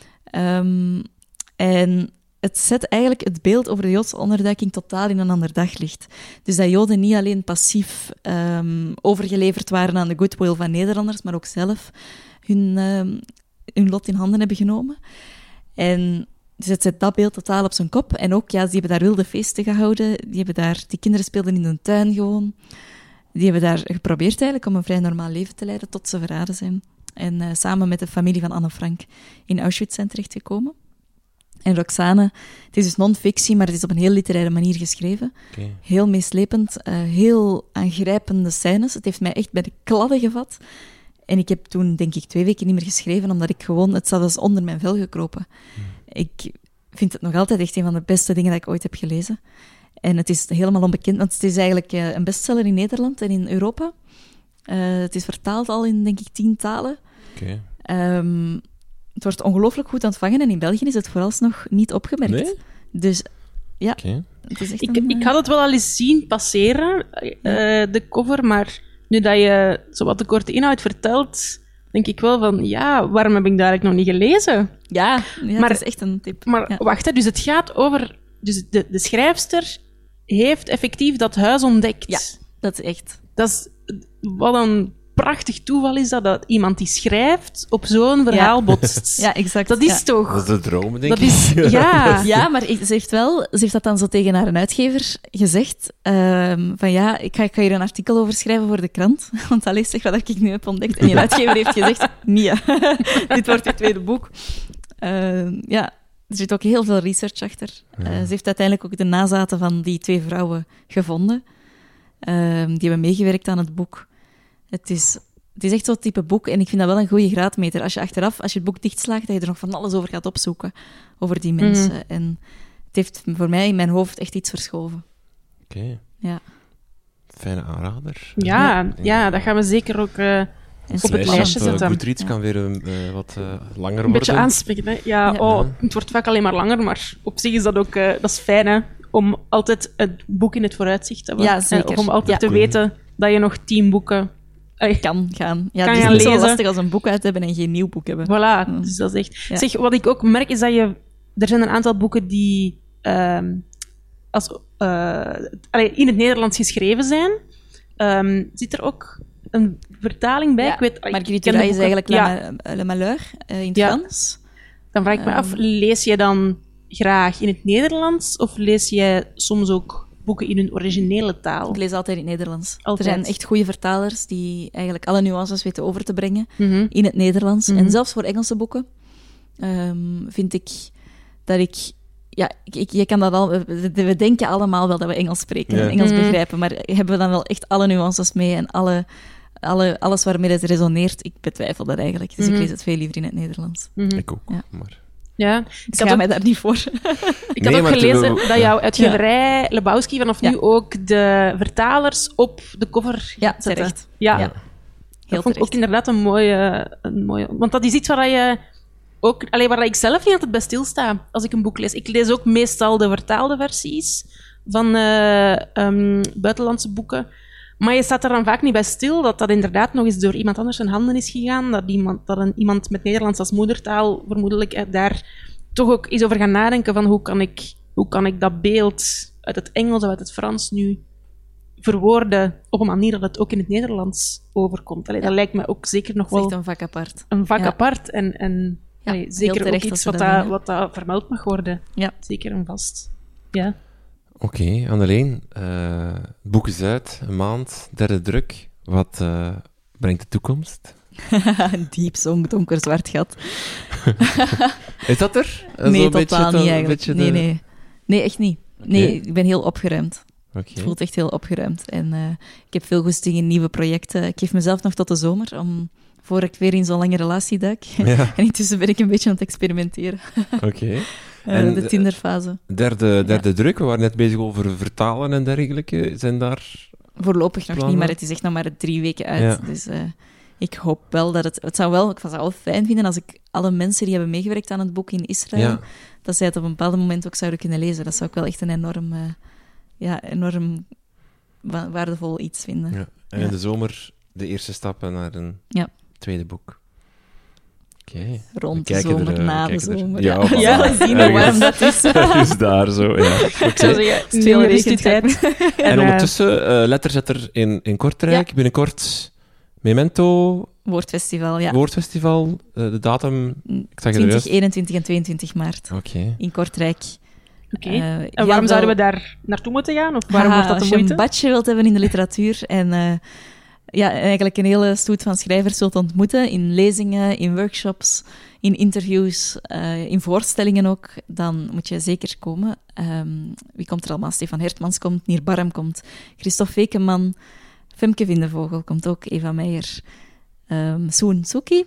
En het zet eigenlijk het beeld over de Joodse onderduiking totaal in een ander daglicht. Dus dat Joden niet alleen passief overgeleverd waren aan de goodwill van Nederlanders, maar ook zelf hun lot in handen hebben genomen. En dus het zet dat beeld totaal op zijn kop. En ook, die hebben daar wilde feesten gehouden. Die kinderen speelden in hun tuin gewoon. Die hebben daar geprobeerd eigenlijk om een vrij normaal leven te leiden tot ze verraden zijn. En samen met de familie van Anne Frank in Auschwitz zijn terechtgekomen. En Roxane, het is dus non-fictie, maar het is op een heel literaire manier geschreven. Okay. Heel meeslepend, heel aangrijpende scènes. Het heeft mij echt bij de kladden gevat. En ik heb toen, denk ik, 2 weken niet meer geschreven, omdat ik gewoon... Het zat als onder mijn vel gekropen. Ik vind het nog altijd echt een van de beste dingen dat ik ooit heb gelezen. En het is helemaal onbekend, want het is eigenlijk een bestseller in Nederland en in Europa. Het is vertaald al in, denk ik, 10 talen. Okay. Het wordt ongelooflijk goed ontvangen en in België is het vooralsnog niet opgemerkt. Nee? Dus ja, Okay. het is echt Ik had het wel al eens zien passeren, de cover, maar nu dat je zowat de korte inhoud vertelt, denk ik wel van, waarom heb ik dat eigenlijk nog niet gelezen? Ja, maar, het is echt een tip. Maar wacht, hè, dus het gaat over... Dus de schrijfster heeft effectief dat huis ontdekt. Ja, dat is echt. Dat is, wat een prachtig toeval is dat iemand die schrijft op zo'n verhaal botst. Ja, exact. Dat is toch... Dat is de droom, denk dat ik. Is, ja, maar ze heeft dat dan zo tegen haar een uitgever gezegd. Van ik ga hier een artikel over schrijven voor de krant. Want dat is echt wat ik nu heb ontdekt. En die uitgever heeft gezegd, nee, dit wordt je tweede boek. Er zit ook heel veel research achter. Ze heeft uiteindelijk ook de nazaten van die 2 vrouwen gevonden. Die hebben meegewerkt aan het boek. Het is echt zo'n type boek en ik vind dat wel een goede graadmeter. Als je achteraf, als je het boek dichtslaagt, dat je er nog van alles over gaat opzoeken. Over die mensen. En het heeft voor mij in mijn hoofd echt iets verschoven. Oké. Ja. Fijne aanrader. Ja, dat gaan we zeker ook op het lijstje zetten. Goodreads kan weer wat langer worden. Een beetje aanspreken, hè. Ja. Het wordt vaak alleen maar langer, maar op zich is dat ook dat is fijn, hè, om altijd het boek in het vooruitzicht te hebben. Ja, zeker. Om altijd te weten dat je nog 10 boeken kan gaan. Ja, kan het is gaan niet zo lezen. lastig als een boek uit hebben en geen nieuw boek hebben. Voilà, dus dat is echt... Zeg, wat ik ook merk is dat er zijn een aantal boeken die in het Nederlands geschreven zijn. Zit er ook een vertaling bij? Ja, ik weet, Marguerite Duras is eigenlijk Le Malheur in het Frans. Dan vraag ik me af, lees je dan graag in het Nederlands of lees je soms ook boeken in hun originele taal? Ik lees altijd in het Nederlands. Altijd. Er zijn echt goede vertalers die eigenlijk alle nuances weten over te brengen in het Nederlands. En zelfs voor Engelse boeken vind ik dat ik... Ja, je kan dat wel... We denken allemaal wel dat we Engels spreken en Engels begrijpen, maar hebben we dan wel echt alle nuances mee en alles waarmee het resoneert? Ik betwijfel dat eigenlijk. Dus ik lees het veel liever in het Nederlands. Ik ook, maar... Ja, ik schaam mij daar niet voor. Ik had ook gelezen dat jouw uitgeverij Lebowski vanaf nu ook de vertalers op de cover Ja, zetten. terecht. Ja, Heel dat vond ik ook inderdaad een mooie... Want dat is iets waar je ook... waar ik zelf niet altijd bij stilsta als ik een boek lees. Ik lees ook meestal de vertaalde versies van buitenlandse boeken. Maar je staat er dan vaak niet bij stil dat dat inderdaad nog eens door iemand anders in handen is gegaan. Dat iemand met Nederlands als moedertaal vermoedelijk daar toch ook eens over gaan nadenken van hoe kan ik dat beeld uit het Engels of uit het Frans nu verwoorden op een manier dat het ook in het Nederlands overkomt. Dat lijkt me ook zeker nog wel... echt een vak apart. Een vak apart en zeker ook iets wat dat vermeld mag worden. Ja. Zeker en vast. Ja. Oké, Anneleen, het boek is uit, een maand, 3e druk. Wat brengt de toekomst? Een diep, zo'n donker zwart gat. Is dat er? Nee, totaal niet eigenlijk. Nee, echt niet. Nee, ik ben heel opgeruimd. Okay. Het voelt echt heel opgeruimd. En ik heb veel goesting nieuwe projecten. Ik geef mezelf nog tot de zomer, voor ik weer in zo'n lange relatie duik. Ja. En intussen ben ik een beetje aan het experimenteren. Oké. De Tinderfase. Derde druk, we waren net bezig over vertalen en dergelijke. Zijn daar voorlopig nog plannen? niet, maar het is echt nog maar 3 weken uit. Ja. Dus ik hoop wel dat ik zou wel fijn vinden als ik alle mensen die hebben meegewerkt aan het boek in Israël, dat zij het op een bepaald moment ook zouden kunnen lezen. Dat zou ik wel echt een enorm waardevol iets vinden. Ja. En in de zomer de eerste stappen naar een tweede boek. Okay. Rond de zomer, na de zomer. Ja, we zien hoe warm dat is. Dat is daar zo, ja. Ik zou zeggen, veel tijd. En ondertussen, letterzetter in Kortrijk, binnenkort Memento... Woordfestival, ja. Woordfestival, de datum... Ik zag 20, 21 en 22 maart in Kortrijk. Oké. En waarom zouden we daar naartoe moeten gaan? Of waarom wordt dat de moeite? Als je een badje wilt hebben in de literatuur en eigenlijk een hele stoet van schrijvers wilt ontmoeten, in lezingen, in workshops, in interviews, in voorstellingen ook, dan moet je zeker komen. Wie komt er allemaal? Stefan Hertmans komt, Nier Barem komt, Christophe Vekeman, Femke Vindevogel komt ook, Eva Meijer, Soen Suki,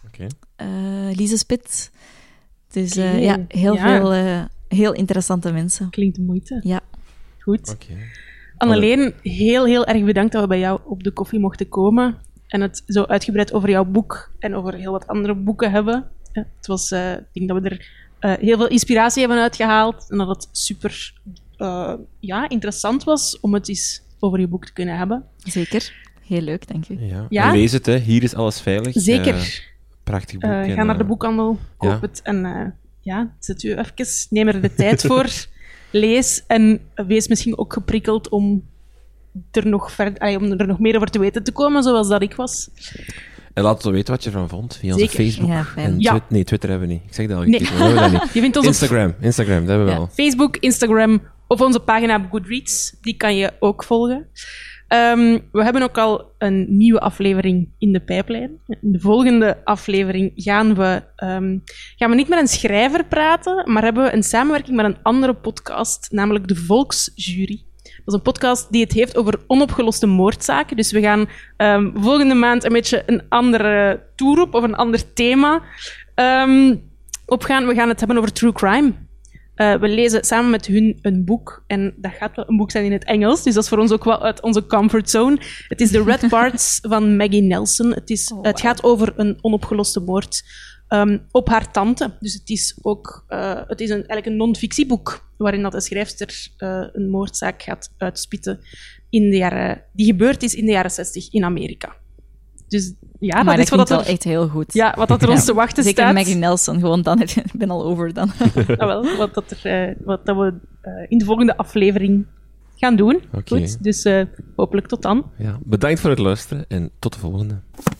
Lise Spit. Dus heel veel heel interessante mensen. Klinkt de moeite. Ja. Goed. Anneleen, heel, heel erg bedankt dat we bij jou op de koffie mochten komen en het zo uitgebreid over jouw boek en over heel wat andere boeken hebben. Het was, ik denk dat we er heel veel inspiratie hebben uitgehaald en dat het super interessant was om het eens over je boek te kunnen hebben. Zeker. Heel leuk, denk ik. Ja? En lees het, hè. Hier is alles veilig. Zeker. Prachtig boek. Ga naar de boekhandel, koop het en zet u even, neem er de tijd voor. Lees en wees misschien ook geprikkeld om er nog meer over te weten te komen, zoals dat ik was. En laat ons weten wat je ervan vond via onze Facebook. Nee, Twitter hebben we niet. Ik zeg dat al. Nee. We dat niet. Je vindt ons Instagram, dat hebben we wel. Facebook, Instagram of onze pagina op Goodreads. Die kan je ook volgen. We hebben ook al een nieuwe aflevering in de pijplijn. In de volgende aflevering gaan we niet met een schrijver praten, maar hebben we een samenwerking met een andere podcast, namelijk de Volksjury. Dat is een podcast die het heeft over onopgeloste moordzaken. Dus we gaan volgende maand een beetje een andere toer op, of een ander thema opgaan. We gaan het hebben over true crime. We lezen samen met hun een boek. En dat gaat wel een boek zijn in het Engels. Dus dat is voor ons ook wel uit onze comfortzone. Het is The Red Parts van Maggie Nelson. Het gaat over een onopgeloste moord op haar tante. Dus het is ook eigenlijk een non-fictieboek waarin dat de schrijfster een moordzaak gaat uitspitten die gebeurd is in de jaren 60 in Amerika. Dus ja, maar dat is wat wel echt heel goed. Ja, wat dat er ons te wachten zeker staat. Zeker Maggie Nelson, gewoon dan. Ik ben al over dan. Wat dat we in de volgende aflevering gaan doen. Goed, dus hopelijk tot dan. Ja, bedankt voor het luisteren en tot de volgende.